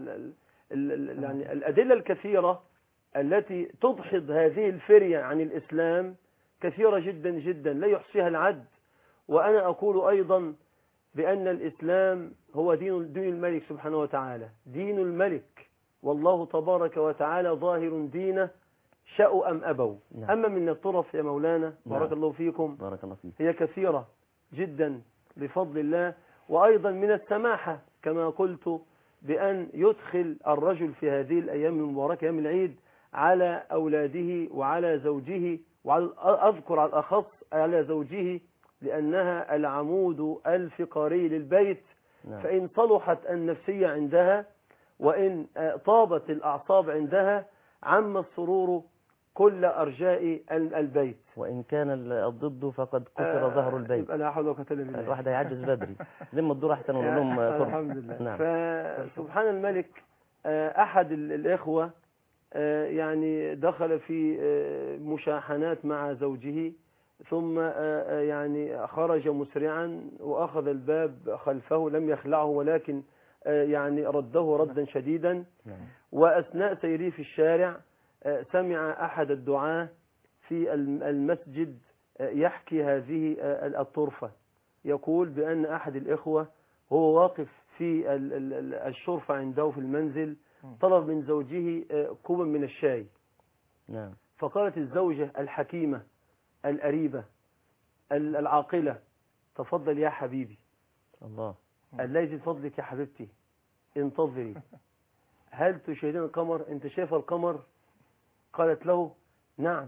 يعني الأدلة الكثيرة التي تدحض هذه الفرية عن الإسلام كثيرة جدا جدا لا يحصيها العد. وأنا أقول أيضا بأن الإسلام هو دين الملك سبحانه وتعالى، دين الملك، والله تبارك وتعالى ظاهر دينه شاءوا أم أبوا. نعم. أما من الطرف يا مولانا بارك الله فيكم بارك الله فيك هي كثيرة جدا بفضل الله. وأيضا من السماحة كما قلت بأن يدخل الرجل في هذه الأيام المباركة أيام العيد على أولاده وعلى زوجه، أذكر على الأخص على زوجه لأنها العمود الفقري للبيت. نعم. فإن صلحت النفسية عندها وإن طابت الأعصاب عندها عم السرور كل أرجاء البيت. وإن كان الضد فقد كسر ظهر البيت. يبقى لا حول ولا قوة إلا بالله. الواحد هيعجز بدري لما الدور أحسن ونقول لهم فرصة. الحمد لله. نعم. فسبحان الملك أحد الإخوة يعني دخل في مشاحنات مع زوجه، ثم يعني خرج مسرعا وأخذ الباب خلفه، لم يخلعه ولكن يعني رده ردا شديدا. وأثناء سيره في الشارع سمع أحد الدعاة في المسجد يحكي هذه الطرفة، يقول بأن أحد الإخوة هو واقف في الشرفة عنده في المنزل طلب من زوجه كوبا من الشاي. نعم. فقالت الزوجة الحكيمة الأريبة العاقلة تفضل يا حبيبي. الله. الله يجزي فضلك يا حبيبتي، انتظري. هل تشاهدين القمر؟ انت شايفه القمر؟ قالت له نعم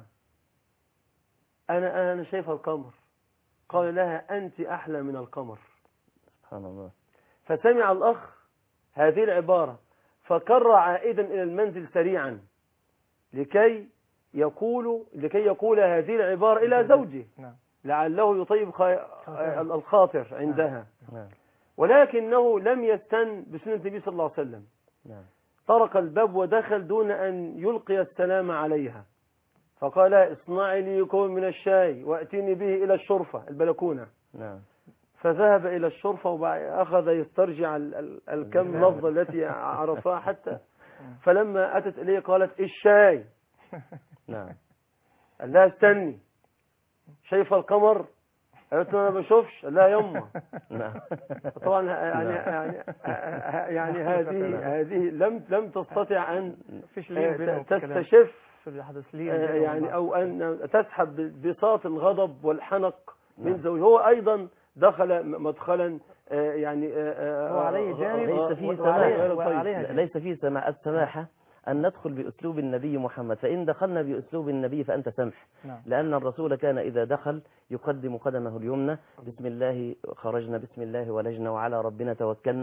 أنا شايفه القمر. قال لها أنت أحلى من القمر. سبحان الله. فسمع الأخ هذه العبارة فكر عائدا إلى المنزل سريعا لكي يقول هذه العبارة إلى زوجه لعله يطيب الخاطر عندها. ولكنه لم يستن بسنة النبي صلى الله عليه وسلم. طرق الباب ودخل دون أن يلقي السلام عليها، فقال اصنعي لي كوب من الشاي وأتيني به إلى الشرفة البلكونة. فذهب إلى الشرفة وأخذ يسترجع الكم لفظة التي عرفها حتى فلما أتت إليه قالت الشاي. قال لها استني، شايفة القمر؟ قالت له أنا بشوفش. لا يما. طبعا يعني هذه لم تستطع أن تستشف يعني أو أن تسحب بساط الغضب والحنق من زوجه. هو أيضا دخل مدخلا يعني هو عليه جانب ليس فيه السماحة أن ندخل بأسلوب النبي محمد، فإن دخلنا بأسلوب النبي فأنت سمح. لأن الرسول كان إذا دخل يقدم قدمه اليمنى، بسم الله خرجنا بسم الله ولجنا وعلى ربنا توكلنا،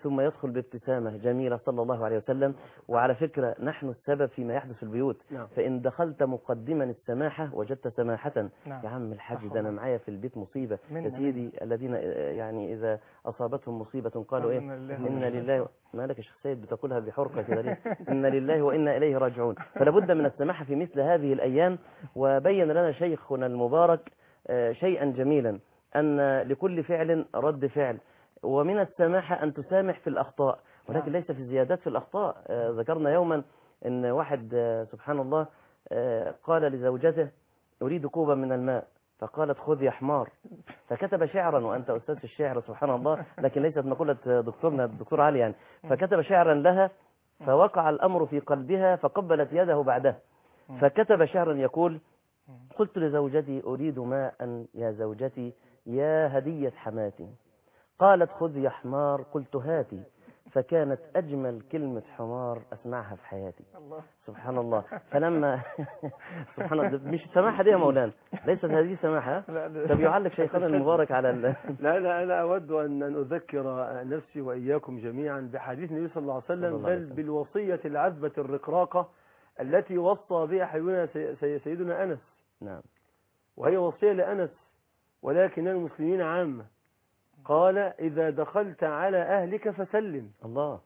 ثم يدخل بابتسامة جميلة صلى الله عليه وسلم. وعلى فكرة نحن السبب فيما يحدث في البيوت. نعم. فإن دخلت مقدما السماحة وجدت سماحة. نعم. يا عم الحاج ده أنا معايا في البيت مصيبة منا يا سيدي الذين يعني إذا أصابتهم مصيبة قالوا إيه إن لله. مالك يا شيخ سيد بتقولها بحرقة كده ليه؟ إن لله وإنا إليه راجعون. فلا بد من السماحة في مثل هذه الأيام. وبين لنا شيخنا المبارك شيئا جميلا، أن لكل فعل رد فعل، ومن السماحة أن تسامح في الأخطاء، ولكن ليس في الزيادات في الأخطاء. ذكرنا يوما أن واحد سبحان الله قال لزوجته أريد كوبا من الماء، فقالت خذ يا حمار، فكتب شعرا، وأنت أستاذ في الشعر سبحان الله، لكن ليست مقولة دكتورنا الدكتور علي يعني. فكتب شعرا لها فوقع الأمر في قلبها فقبلت يده بعده، فكتب شعرا يقول قلت لزوجتي أريد ماء يا زوجتي يا هدية حماتي، قالت خذ يا حمار، قلت هاتي، فكانت أجمل كلمة حمار أسمعها في حياتي. سبحان الله. فلما سبحان الله، مش السماحة دي يا مولانا، ليست هذه سماحة. طب يعلق شيخنا المبارك على لا أنا أود أن أذكر نفسي وإياكم جميعا بحديث النبي صلى الله عليه وسلم، بل بالوصية العذبة الرقراقة التي وصى بها حبيبنا سيدنا أنس. نعم. وهي وصية لأنس ولكن المسلمين عامة. قال إذا دخلت على أهلك فسلم. الله.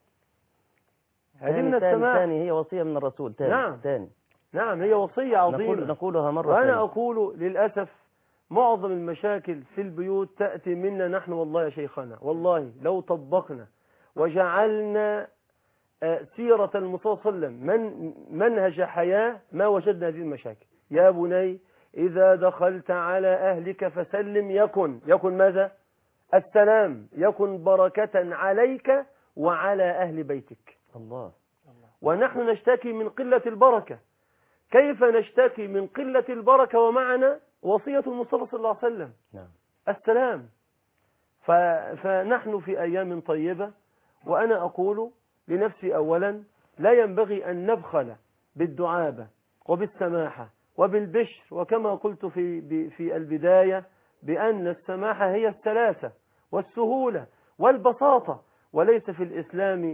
هذه من السماح. ثاني هي وصية من الرسول. نعم هي وصية عظيمة نقولها مرة وأنا ثانية. أقول للأسف معظم المشاكل في البيوت تأتي منا نحن. والله يا شيخنا والله لو طبقنا وجعلنا سيرة المصطفى صلى الله عليه وسلم من منهج حياة ما وجدنا هذه المشاكل. يا بني إذا دخلت على أهلك فسلم يكن ماذا؟ السلام، يكن بركة عليك وعلى أهل بيتك. الله. ونحن نشتكي من قلة البركة. كيف نشتكي من قلة البركة ومعنا وصية المصطفى صلى الله عليه وسلم؟ نعم. السلام. فنحن في أيام طيبة، وأنا أقول لنفسي أولا لا ينبغي أن نبخل بالدعابة وبالسماحة وبالبشر، وكما قلت في البداية بأن السماحة هي السلاسة والسهولة والبساطة، وليس في الإسلام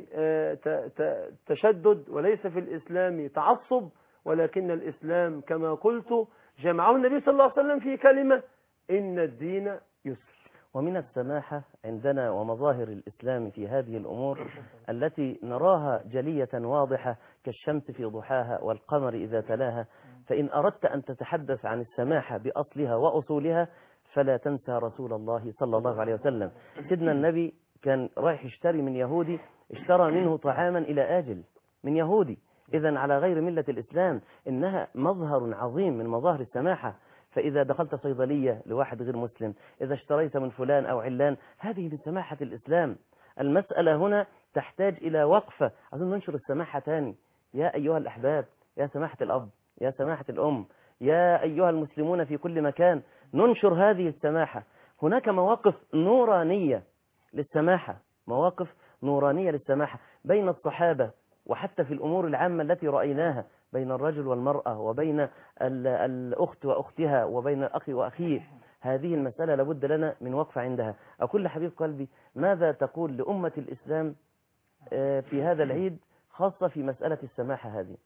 تشدد، وليس في الإسلام تعصب، ولكن الإسلام كما قلت جمعه النبي صلى الله عليه وسلم في كلمة إن الدين يسر. ومن السماحة عندنا ومظاهر الإسلام في هذه الأمور التي نراها جلية واضحة كالشمس في ضحاها والقمر إذا تلاها. فإن أردت أن تتحدث عن السماحة بأصلها وأصولها فلا تنسى رسول الله صلى الله عليه وسلم. سيدنا النبي كان رايح يشتري من يهودي، اشترى منه طعاما إلى آجل من يهودي، إذن على غير ملة الإسلام. إنها مظهر عظيم من مظاهر السماحة. فإذا دخلت صيدلية لواحد غير مسلم، إذا اشتريت من فلان أو علان، هذه من سماحة الإسلام. المسألة هنا تحتاج إلى وقفة. عايزين ننشر السماحة تاني. يا أيها الأحباب، يا سماحة الأب، يا سماحة الأم، يا أيها المسلمون في كل مكان، ننشر هذه السماحة. هناك مواقف نورانية للسماحة، مواقف نورانية للسماحة بين الصحابة، وحتى في الأمور العامة التي رأيناها بين الرجل والمرأة، وبين الأخت وأختها، وبين الأخ وأخيه. هذه المسألة لابد لنا من وقفة عندها. أقول لحبيب قلبي ماذا تقول لأمة الإسلام في هذا العيد خاصة في مسألة السماحة هذه؟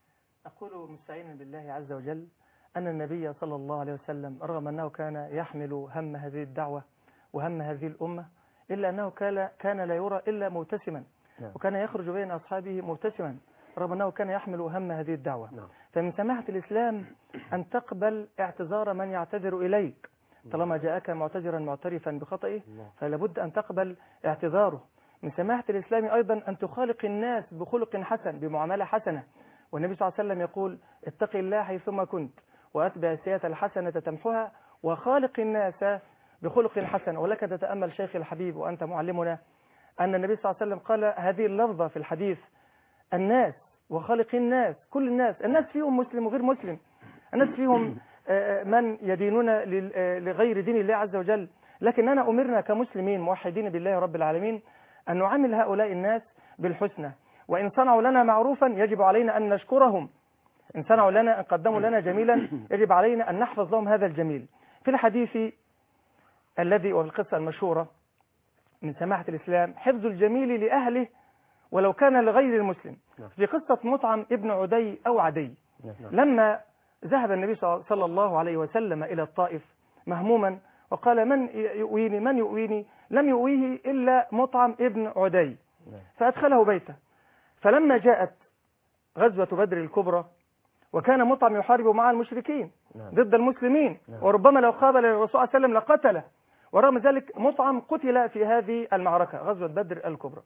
أقول مستعينا بالله عز وجل أن النبي صلى الله عليه وسلم رغم أنه كان يحمل هم هذه الدعوة وهم هذه الأمة، إلا أنه كان لا يرى إلا مبتسما، وكان يخرج بين أصحابه مبتسما رغم أنه كان يحمل هم هذه الدعوة. فمن سماحة الإسلام أن تقبل اعتذار من يعتذر إليك. طالما جاءك معتذرا معترفا بخطئه فلا بد أن تقبل اعتذاره. من سماحة الإسلام أيضا أن تخالق الناس بخلق حسن، بمعاملة حسنة. والنبي صلى الله عليه وسلم يقول اتق الله حيثما كنت وأتبع السيئة الحسنة تمحها وخالق الناس بخلق حسن. ولك تتأمل شيخ الحبيب وأنت معلمنا أن النبي صلى الله عليه وسلم قال هذه اللفظة في الحديث: الناس وخالق الناس، كل الناس فيهم مسلم وغير مسلم، الناس فيهم من يدينون لغير دين الله عز وجل، لكننا أمرنا كمسلمين موحدين بالله رب العالمين أن نعامل هؤلاء الناس بالحسنى. وإن صنعوا لنا معروفا يجب علينا أن نشكرهم، إن صنعوا لنا، إن قدموا لنا جميلا يجب علينا أن نحفظ لهم هذا الجميل. في الحديث الذي وفي القصة المشهورة من سماحة الإسلام حفظ الجميل لأهله ولو كان لغير المسلم. في قصة مطعم ابن عدي أو عدي، لما ذهب النبي صلى الله عليه وسلم إلى الطائف مهموما وقال من يؤويني من يؤويني، لم يؤويه إلا مطعم ابن عدي، فأدخله بيته. فلما جاءت غزوة بدر الكبرى وكان مطعم يحارب مع المشركين ضد المسلمين، وربما لو قابل الرسول صلى الله عليه وسلم لقتله، ورغم ذلك مطعم قتل في هذه المعركة غزوة بدر الكبرى.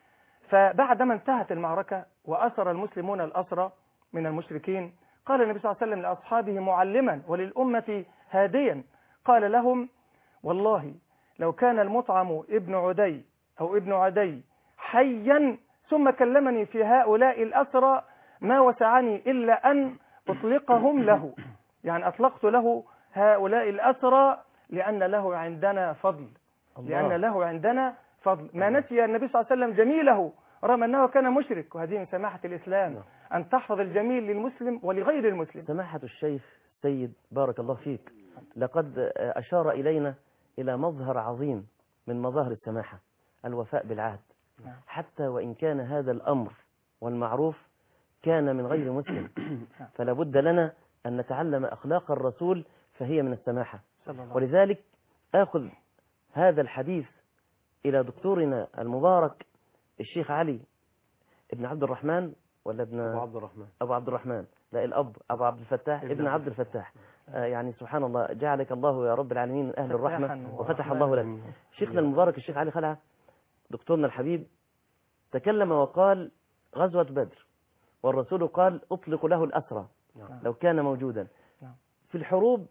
فبعدما انتهت المعركة وأسر المسلمون الأسرى من المشركين، قال النبي صلى الله عليه وسلم لأصحابه معلما وللأمة هاديا، قال لهم والله لو كان المطعم ابن عدي أو ابن عدي حيا ثم كلمني في هؤلاء الأسرى ما وسعني إلا أن أطلقهم له، يعني أطلقت له هؤلاء الأسرى لأن له عندنا فضل، لأن له عندنا فضل. ما نسي النبي صلى الله عليه وسلم جميله رغم أنه كان مشرك، وهذه من سماحة الإسلام أن تحفظ الجميل للمسلم ولغير المسلم. سماحة الشيخ سيد بارك الله فيك، لقد أشار إلينا إلى مظهر عظيم من مظاهر السماحة، الوفاء بالعهد، حتى وإن كان هذا الأمر والمعروف كان من غير مسلم، فلا بد لنا أن نتعلم أخلاق الرسول، فهي من السماحة. ولذلك آخذ هذا الحديث إلى دكتورنا المبارك الشيخ علي ابن عبد الرحمن، ولا ابن أبو عبد الرحمن، لا الأب أبو عبد الفتاح ابن عبد الفتاح. يعني سبحان الله، جعلك الله يا رب العالمين من أهل الرحمة وفتح الله لك. شيخنا المبارك الشيخ علي خلعة دكتورنا الحبيب تكلم وقال غزوة بدر والرسول قال أطلق له الأسرى لو كان موجودا. في الحروب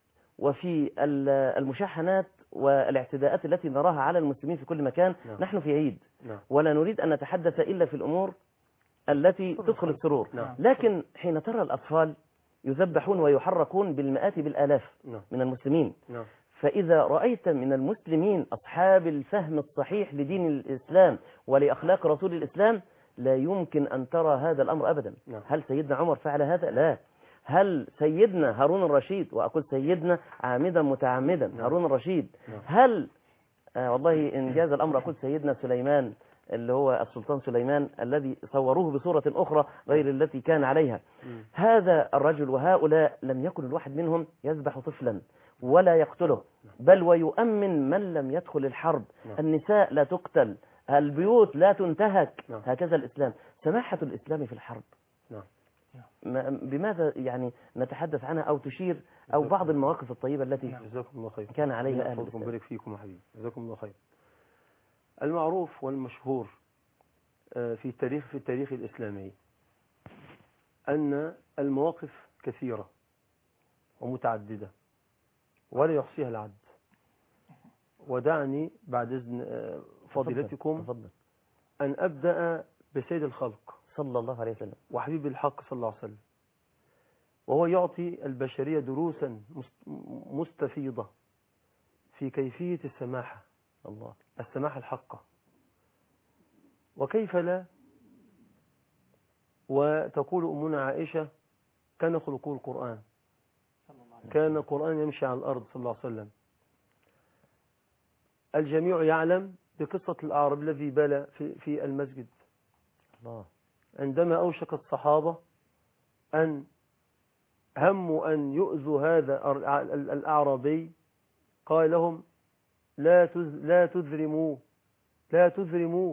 وفي المشاحنات والاعتداءات التي نراها على المسلمين في كل مكان، نحن في عيد ولا نريد أن نتحدث إلا في الأمور التي تدخل السرور، لكن حين ترى الأطفال يذبحون ويحركون بالمئات بالآلاف من المسلمين، فإذا رأيت من المسلمين أصحاب الفهم الصحيح لدين الإسلام ولأخلاق رسول الإسلام، لا يمكن أن ترى هذا الأمر أبدا. هل سيدنا عمر فعل هذا؟ لا. هل سيدنا هارون الرشيد، وأقول سيدنا عامدا متعمدا هارون الرشيد، هل والله إن جاز الأمر أقول سيدنا سليمان اللي هو السلطان سليمان الذي صوروه بصورة أخرى غير التي كان عليها، هذا الرجل وهؤلاء لم يكن الواحد منهم يذبح طفلا ولا يقتله، بل ويؤمن من لم يدخل الحرب، النساء لا تقتل، البيوت لا تنتهك، هكذا الإسلام. سماحة الإسلام في الحرب بماذا يعني نتحدث عنها أو تشير أو بعض المواقف الطيبة التي كان عليها أهل الإسلام؟ بارك فيكم يا حبيبي، جزاكم الله خير. المعروف والمشهور في التاريخ الإسلامي أن المواقف كثيرة ومتعددة ولا يحصيها العد. ودعني بعد إذن فضيلتكم أن أبدأ بسيد الخلق صلى الله عليه وسلم وحبيب الحق صلى الله عليه وسلم، وهو يعطي البشرية دروسا مستفيضة في كيفية السماحة، السماحة الحقة، وكيف لا. وتقول أمنا عائشة كان خلقه القرآن، كان القرآن يمشي على الأرض صلى الله عليه وسلم. الجميع يعلم بقصة الأعرابي الذي بال في المسجد عندما أوشك الصحابة أن هموا أن يؤذوا هذا الأعرابي، قال لهم لا تذرموه.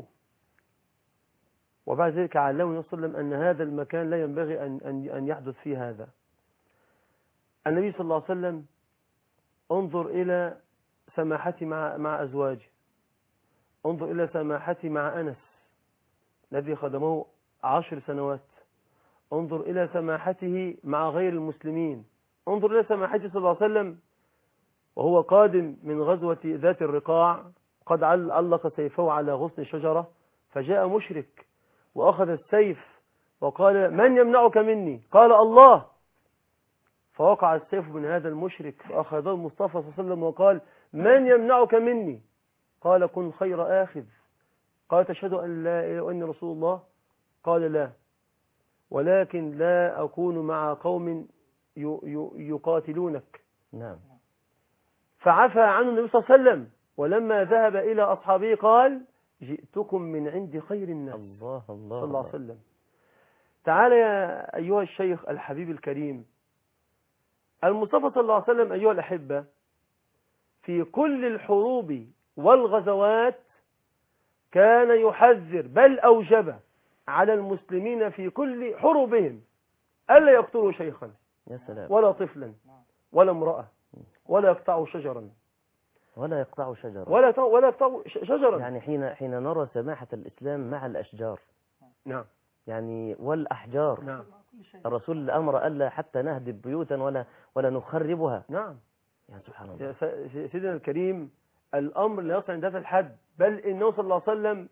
وبعد ذلك علمه صلى الله عليه وسلم أن هذا المكان لا ينبغي أن يحدث فيه هذا. النبي صلى الله عليه وسلم انظر إلى سماحتي مع أزواجه، انظر إلى سماحتي مع أنس الذي خدمه 10 سنوات، انظر إلى سماحته مع غير المسلمين، انظر إلى سماحته صلى الله عليه وسلم وهو قادم من غزوة ذات الرقاع، قد علق سيفه على غصن شجرة، فجاء مشرك وأخذ السيف وقال من يمنعك مني؟ قال الله. فوقع السيف من هذا المشرك فأخذه المصطفى صلى الله عليه وسلم وقال من يمنعك مني؟ قال كن خير آخذ. قال تشهد أن لا إله وأني رسول الله؟ قال لا، ولكن لا أكون مع قوم يقاتلونك. نعم. فعفى عنه النبي صلى الله عليه وسلم ولما ذهب إلى أصحابه قال جئتكم من عند خير الناس الله الله صلى الله عليه وسلم. تعال يا أيها الشيخ الحبيب الكريم، المصطفى صلى الله عليه وسلم أيها الأحبة في كل الحروب والغزوات كان يحذر بل أوجب على المسلمين في كل حروبهم ألا يقتلوا شيخا يا سلام. ولا طفلا ولا امرأة ولا يقطعوا شجرا ولا يقطع شجرة ولا يقطعوا شجرا. يعني حين نرى سماحة الإسلام مع الأشجار، نعم يعني والأحجار. نعم الرسول أمر ألا حتى نهدم بيوتا ولا نخربها. نعم. يعني سبحان الله. يا سيدنا الكريم الأمر لا يصل عند هذا الحد، بل إنه صلى الله عليه وسلم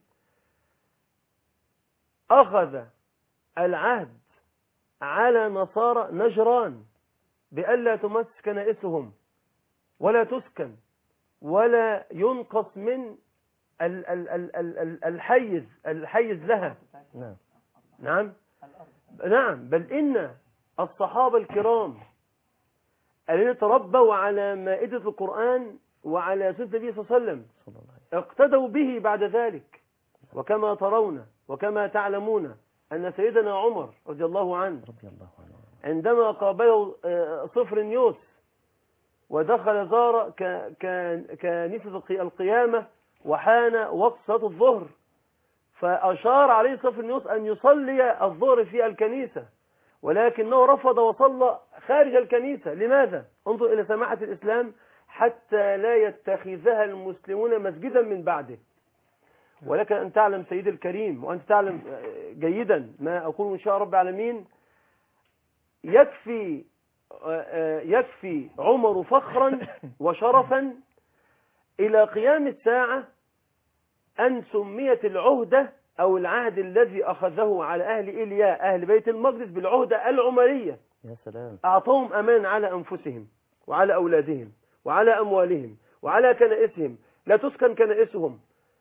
أخذ العهد على نصارى نجران بألا تمس كنائسهم ولا تسكن ولا ينقص من الحيز لها. نعم نعم نعم. بل إن الصحابة الكرام الذين تربوا على مائدة القرآن وعلى سنة النبي صلى الله عليه وسلم صلى الله عليه اقتدوا به بعد ذلك. وكما ترون وكما تعلمون أن سيدنا عمر رضي الله عنه رضي الله عنه عندما قابله صفرنيوس ودخل زار كنيسة القيامة وحان وقت صلاة الظهر، فأشار عليه صفرنيوس أن يصلي الظهر في الكنيسة، ولكنه رفض وصلى خارج الكنيسة. لماذا؟ انظر إلى سماحة الإسلام حتى لا يتخذها المسلمون مسجدا من بعده. ولك أن تعلم سيدي الكريم وأنت تعلم جيدا ما أقول إن شاء رب العالمين، يكفي عمر فخرا وشرفا إلى قيام الساعة أن سميت العهدة أو العهد الذي أخذه على أهل إيليا أهل بيت المقدس بالعهدة العمرية. يا سلام. أعطوهم أمان على أنفسهم وعلى أولادهم وعلى أموالهم وعلى كنائسهم، لا تسكن كنائسهم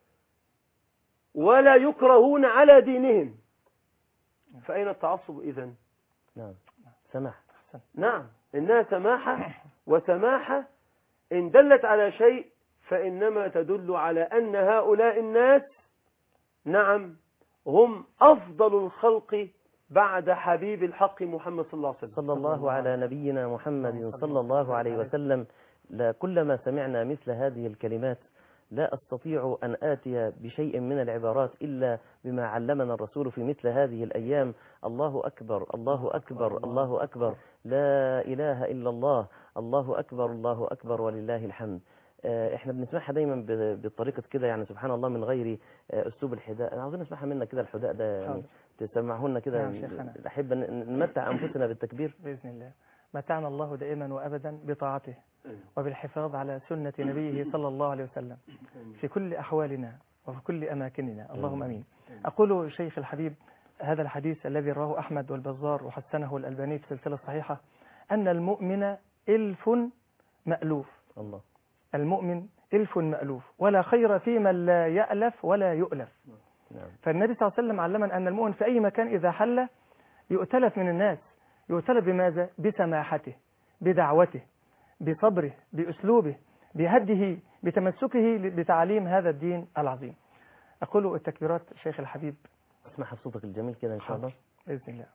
ولا يكرهون على دينهم. فأين التعصب إذن؟ نعم سماح. نعم إنها سماحة، وسماحة إن دلت على شيء فإنما تدل على أن هؤلاء الناس نعم هم أفضل الخلق بعد حبيب الحق محمد صلى الله عليه وسلم. صلى الله على نبينا محمد صلى الله عليه وسلم. كلما سمعنا مثل هذه الكلمات لا أستطيع أن آتي بشيء من العبارات إلا بما علمنا الرسول في مثل هذه الأيام. الله أكبر الله أكبر الله أكبر، لا إله إلا الله، الله أكبر الله أكبر ولله الحمد. احنا بنسمعها دايما بالطريقة كده، يعني سبحان الله، من غير أسلوب الحداء. أنا عاوزين نسمعها منك كده الحداء ده، يعني تسمعونا كده. أحب نمتع أنفسنا بالتكبير بإذن الله. متعنا الله دائما وأبدا بطاعته وبالحفاظ على سنة نبيه صلى الله عليه وسلم في كل أحوالنا وفي كل أماكننا، اللهم أمين. أقول شيخ الحبيب هذا الحديث الذي رواه أحمد والبزار وحسنه الألباني في سلسلة صحيحة، أن المؤمن إلف مألوف. الله. المؤمن إلف مألوف ولا خير في من لا يألف ولا يؤلف. فالنبي صلى الله عليه وسلم علمنا أن المؤمن في أي مكان إذا حل يؤتلف من الناس. يؤتلف بماذا؟ بسماحته، بدعوته، بصبره، بأسلوبه، بهده، بتمسكه بتعليم هذا الدين العظيم. أقول التكبيرات شيخ الحبيب. اسمعها بصوتك الجميل كده إن شاء الله. بإذن الله.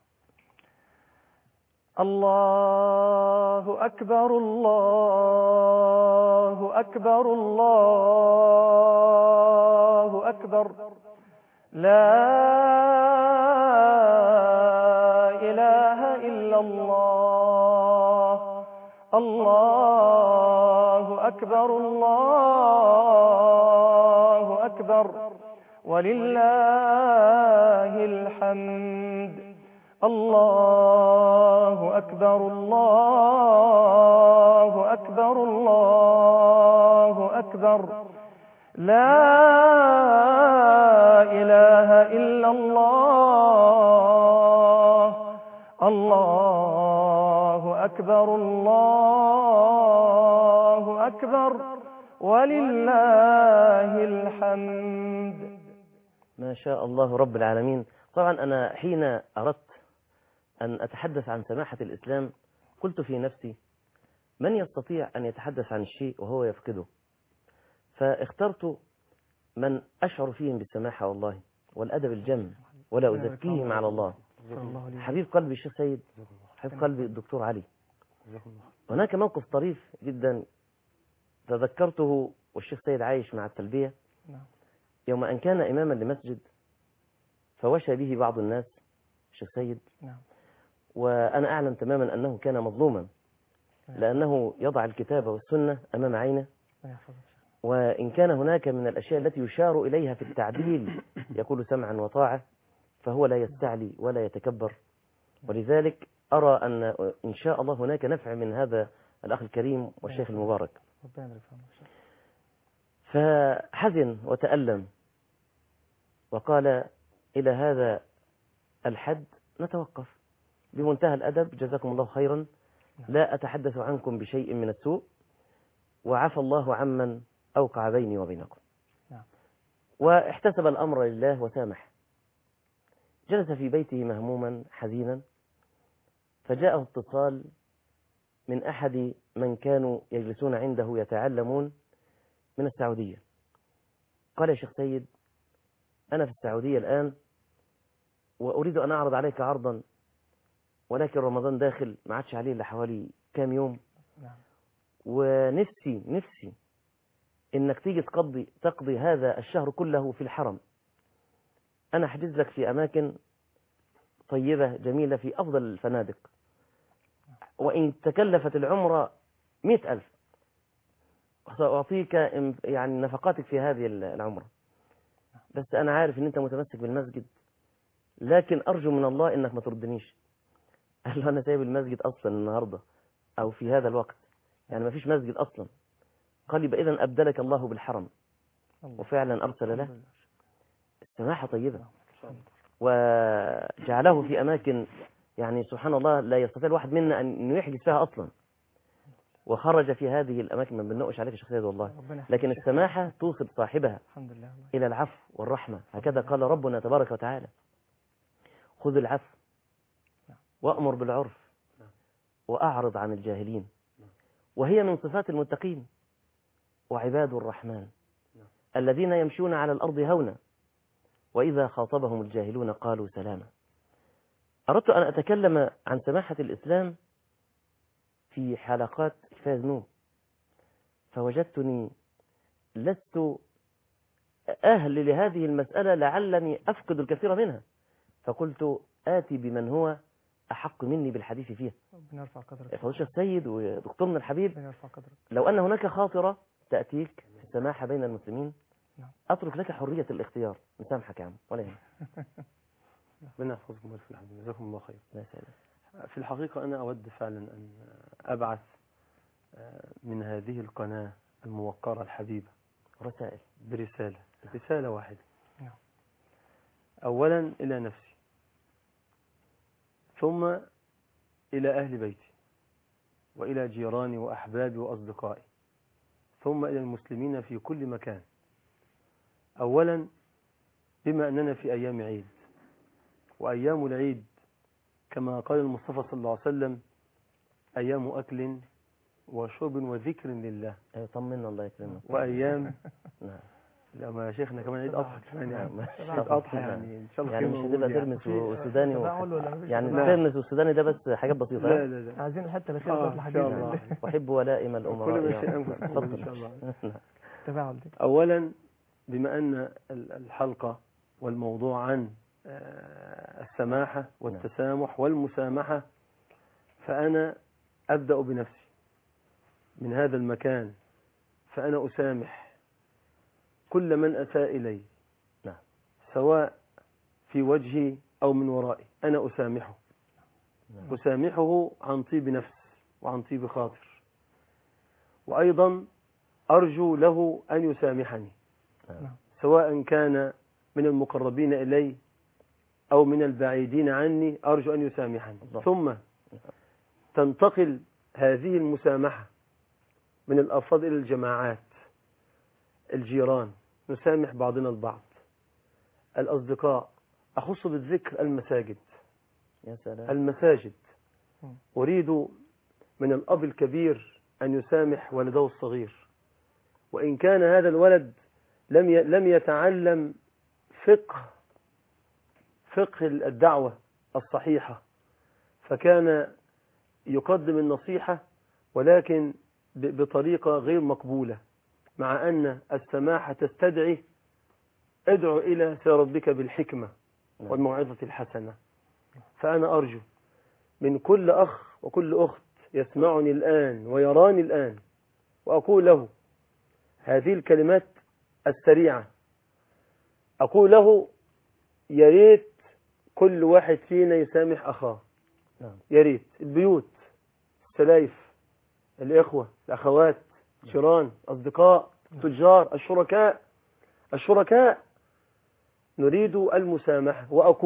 الله أكبر الله أكبر الله أكبر، لا إله إلا الله، الله أكبر الله أكبر ولله الحمد. الله أكبر الله أكبر الله أكبر، لا إله إلا الله، الله أكبر الله أكبر ولله الحمد. ما شاء الله رب العالمين. طبعا أنا حين أردت أن أتحدث عن سماحة الإسلام قلت في نفسي من يستطيع أن يتحدث عن الشيء وهو يفقده؟ فاخترت من أشعر فيهم بالسماحة والله والأدب الجم ولا أزكيهم على الله. حبيب قلبي الشيخ سيد، حبيب قلبي الدكتور علي. هناك موقف طريف جدا تذكرته والشيخ سيد عايش مع التلبية يوم أن كان إماما لمسجد، فوشى به بعض الناس الشيخ سيد، وأنا أعلم تماما أنه كان مظلوما لأنه يضع الكتاب والسنة أمام عينه، وإن كان هناك من الأشياء التي يشار إليها في التعديل يقول سمعا وطاعة، فهو لا يستعلي ولا يتكبر. ولذلك أرى أن إن شاء الله هناك نفع من هذا الأخ الكريم والشيخ المبارك. فحزن وتألم وقال إلى هذا الحد نتوقف بمنتهى الأدب، جزاكم الله خيرا، لا أتحدث عنكم بشيء من السوء، وعفى الله عمن أوقع بيني وبينكم. واحتسب الأمر لله وسامح. جلس في بيته مهموما حزينا، فجاءه اتصال من أحد من كانوا يجلسون عنده يتعلمون من السعودية. قال يا شيخ سيد، أنا في السعودية الآن وأريد أن أعرض عليك عرضا، ولكن رمضان داخل ما عادش عليه إلا حوالي كام يوم، ونفسي إنك تيجي تقضي هذا الشهر كله في الحرم. أنا أحجز لك في أماكن طيبة جميلة في أفضل الفنادق، وإن تكلفت العمرة 100,000 سأعطيك يعني نفقاتك في هذه العمرة، بس أنا عارف إن أنت متمسك بالمسجد، لكن أرجو من الله إنك ما تردنيش. قال له أنا سايب المسجد أصلا النهاردة أو في هذا الوقت، يعني ما فيش مسجد أصلا. قال يبقى إذن أبدلك الله بالحرم، وفعلا أرسل له. السماحة طيبة، وجعله في أماكن يعني سبحان الله لا يستطيع الواحد منا أن يحجز فيها أصلا، وخرج في هذه الأماكن من بنقش عليك شخصية والله. لكن السماحة توصل صاحبها إلى العفو والرحمة، هكذا قال ربنا تبارك وتعالى: خذ العفو وأمر بالعرف وأعرض عن الجاهلين، وهي من صفات المتقين. وعباد الرحمن الذين يمشون على الأرض هونا وإذا خاطبهم الجاهلون قالوا سلاما. أردت أن أتكلم عن سماحة الإسلام في حلقات كفاية ذنوب، فوجدتني لست أهل لهذه المسألة، لعلني أفقد الكثير منها، فقلت آتي بمن هو أحق مني بالحديث فيها. فوجه السيد ودكتورنا الحبيب، لو أن هناك خاطرة تأتيك في السماحة بين المسلمين أترك لك حرية الاختيار، مسامحك يا عم ولا يهمك. ربنا يحفظكم في الحبيب، جزاكم الله خير. في الحقيقة أنا أود فعلا أن أبعث من هذه القناة الموقرة الحبيبة رسائل رسالة واحدة. أولا إلى نفسي، ثم إلى أهل بيتي، وإلى جيراني وأحبابي وأصدقائي، ثم إلى المسلمين في كل مكان. أولا بما أننا في أيام عيد، وأيام العيد كما قال المصطفى صلى الله عليه وسلم أيام أكل وشرب وذكر لله. طمنا الله يكرمك. وأيام لما يا شيخنا كمان عيد أضحى كمان، يعني عيد أضحى يعني إن شاء الله يعني مش هتبقى ترمس وسوداني يعني لا. ترمس والسوداني ده بس حاجات بسيطة. لا عايزين الحتة الأخيرة بتاعت الحديث. وحب ولائم الأمراء. كل ما شيء أنفس إن شاء الله. تفاعل دي. أولا بما أن الحلقة والموضوع عن السماحة والتسامح والمسامحة، فأنا أبدأ بنفسي من هذا المكان، فأنا أسامح كل من أساء إلي، سواء في وجهي أو من ورائي، أنا أسامحه. أسامحه عن طيب نفس وعن طيب خاطر، وأيضا أرجو له أن يسامحني، سواء كان من المقربين إلي أو من البعيدين عني، أرجو أن يسامحني. ثم تنتقل هذه المسامحة من الأفراد إلى الجماعات، الجيران نسامح بعضنا البعض، الأصدقاء، أخص بالذكر المساجد. يا سلام. المساجد، أريد من الأب الكبير أن يسامح ولده الصغير، وإن كان هذا الولد لم يتعلم فقه الدعوة الصحيحة، فكان يقدم النصيحة ولكن بطريقة غير مقبولة، مع أن السماحة تستدعي ادعو إلى ربك بالحكمة والموعظة الحسنة. فأنا أرجو من كل أخ وكل أخت يسمعني الآن ويراني الآن وأقول له هذه الكلمات السريعة، أقول له يا ريت كل واحد فينا يسامح أخاه. يا ريت البيوت، السلايف، الإخوة، الأخوات، الجيران، أصدقاء، التجار، الشركاء نريد المسامحة.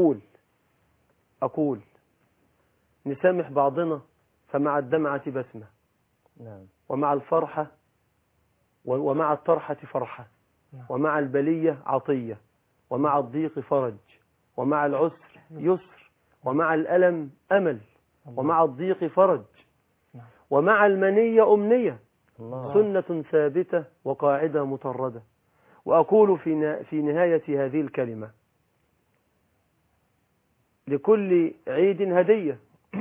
وأقول نسامح بعضنا، فمع الدمعة بسمة، ومع الفرحة ومع الطرحة فرحة، ومع البلية عطية، ومع الضيق فرج، ومع العسر يسر، ومع الألم أمل، ومع الضيق فرج، ومع المنية أمنية، سنة ثابتة وقاعدة مطردة. وأقول في نهاية هذه الكلمة لكل عيد هدية،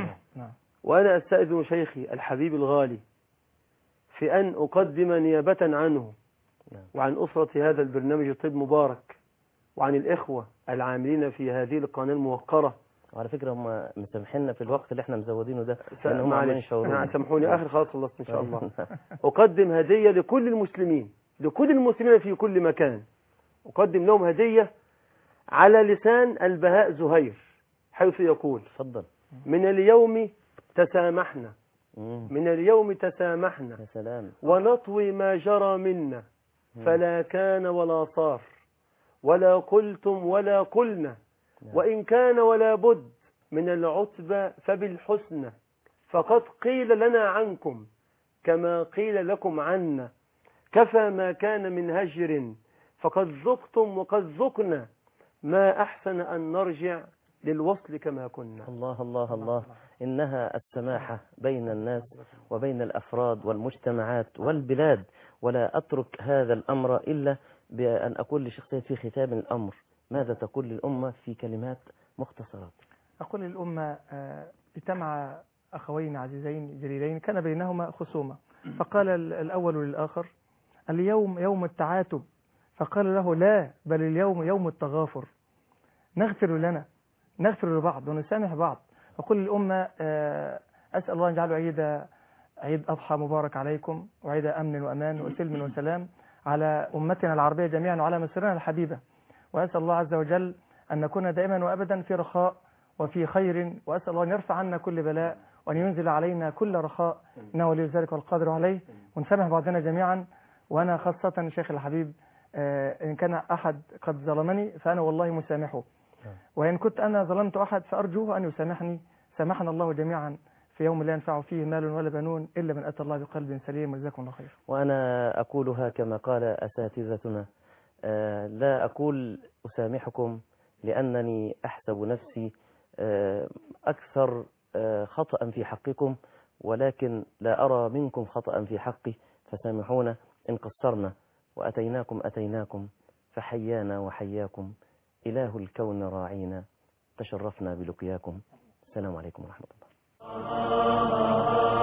وأنا أستأذن شيخي الحبيب الغالي في أن أقدم نيابة عنه وعن أسرة هذا البرنامج الطيب مبارك وعن الإخوة العاملين في هذه القناة الموقرة. وعلى فكرة هم مسامحيننا في الوقت اللي احنا مزودينه ده، معلش سامحوني آخر خلاص خلصت إن شاء الله. أقدم هدية لكل المسلمين في كل مكان، أقدم لهم هدية على لسان البهاء زهير، حيث يقول تفضل: من اليوم تسامحنا، من اليوم تسامحنا، يا سلام، ونطوي ما جرى منا، فلا كان ولا صار، ولا قلتم ولا قلنا، وإن كان ولا بد من العتبى فبالحسنى، فقد قيل لنا عنكم كما قيل لكم عنا، كفى ما كان من هجر، فقد ذقتم وقد ذقنا، ما أحسن أن نرجع للوصل كما كنا. الله الله الله. إنها السماحة بين الناس وبين الأفراد والمجتمعات والبلاد. ولا أترك هذا الأمر إلا بأن أقول لشخصية في ختام الأمر، ماذا تقول للأمة في كلمات مختصرات؟ أقول للأمة اجتمع أخوين عزيزين جليلين كان بينهما خصومة، فقال الأول للآخر: اليوم يوم التعاتب. فقال له: لا، بل اليوم يوم التغافر، نغفر لبعض ونسامح بعض. أقول للأمة أسأل الله أن يجعله عيد أضحى مبارك عليكم، وعيد أمن وأمان وسلم وسلام على أمتنا العربية جميعا وعلى مصرنا الحبيبة. وأسأل الله عز وجل أن نكون دائما وأبدا في رخاء وفي خير، وأسأل الله أن يرفع عنا كل بلاء وأن ينزل علينا كل رخاء، إنه ولي ذلك والقادر عليه، ونسامح بعضنا جميعا. وأنا خاصة شيخ الحبيب إن كان أحد قد ظلمني فأنا والله مسامحه، وإن كنت أنا ظلمت أحد فأرجوه أن يسامحني. سامحنا الله جميعا في يوم لا ينفع فيه مال ولا بنون إلا من أتى الله بقلب سليم. وجزاكم الله خير. وأنا أقولها كما قال أساتذتنا، لا أقول أسامحكم لأنني أحسب نفسي أكثر خطأ في حقكم، ولكن لا أرى منكم خطأ في حقي، فسامحونا إن قصرنا، وأتيناكم فحيانا وحياكم إله الكون راعينا، تشرفنا بلقياكم. السلام عليكم ورحمة الله.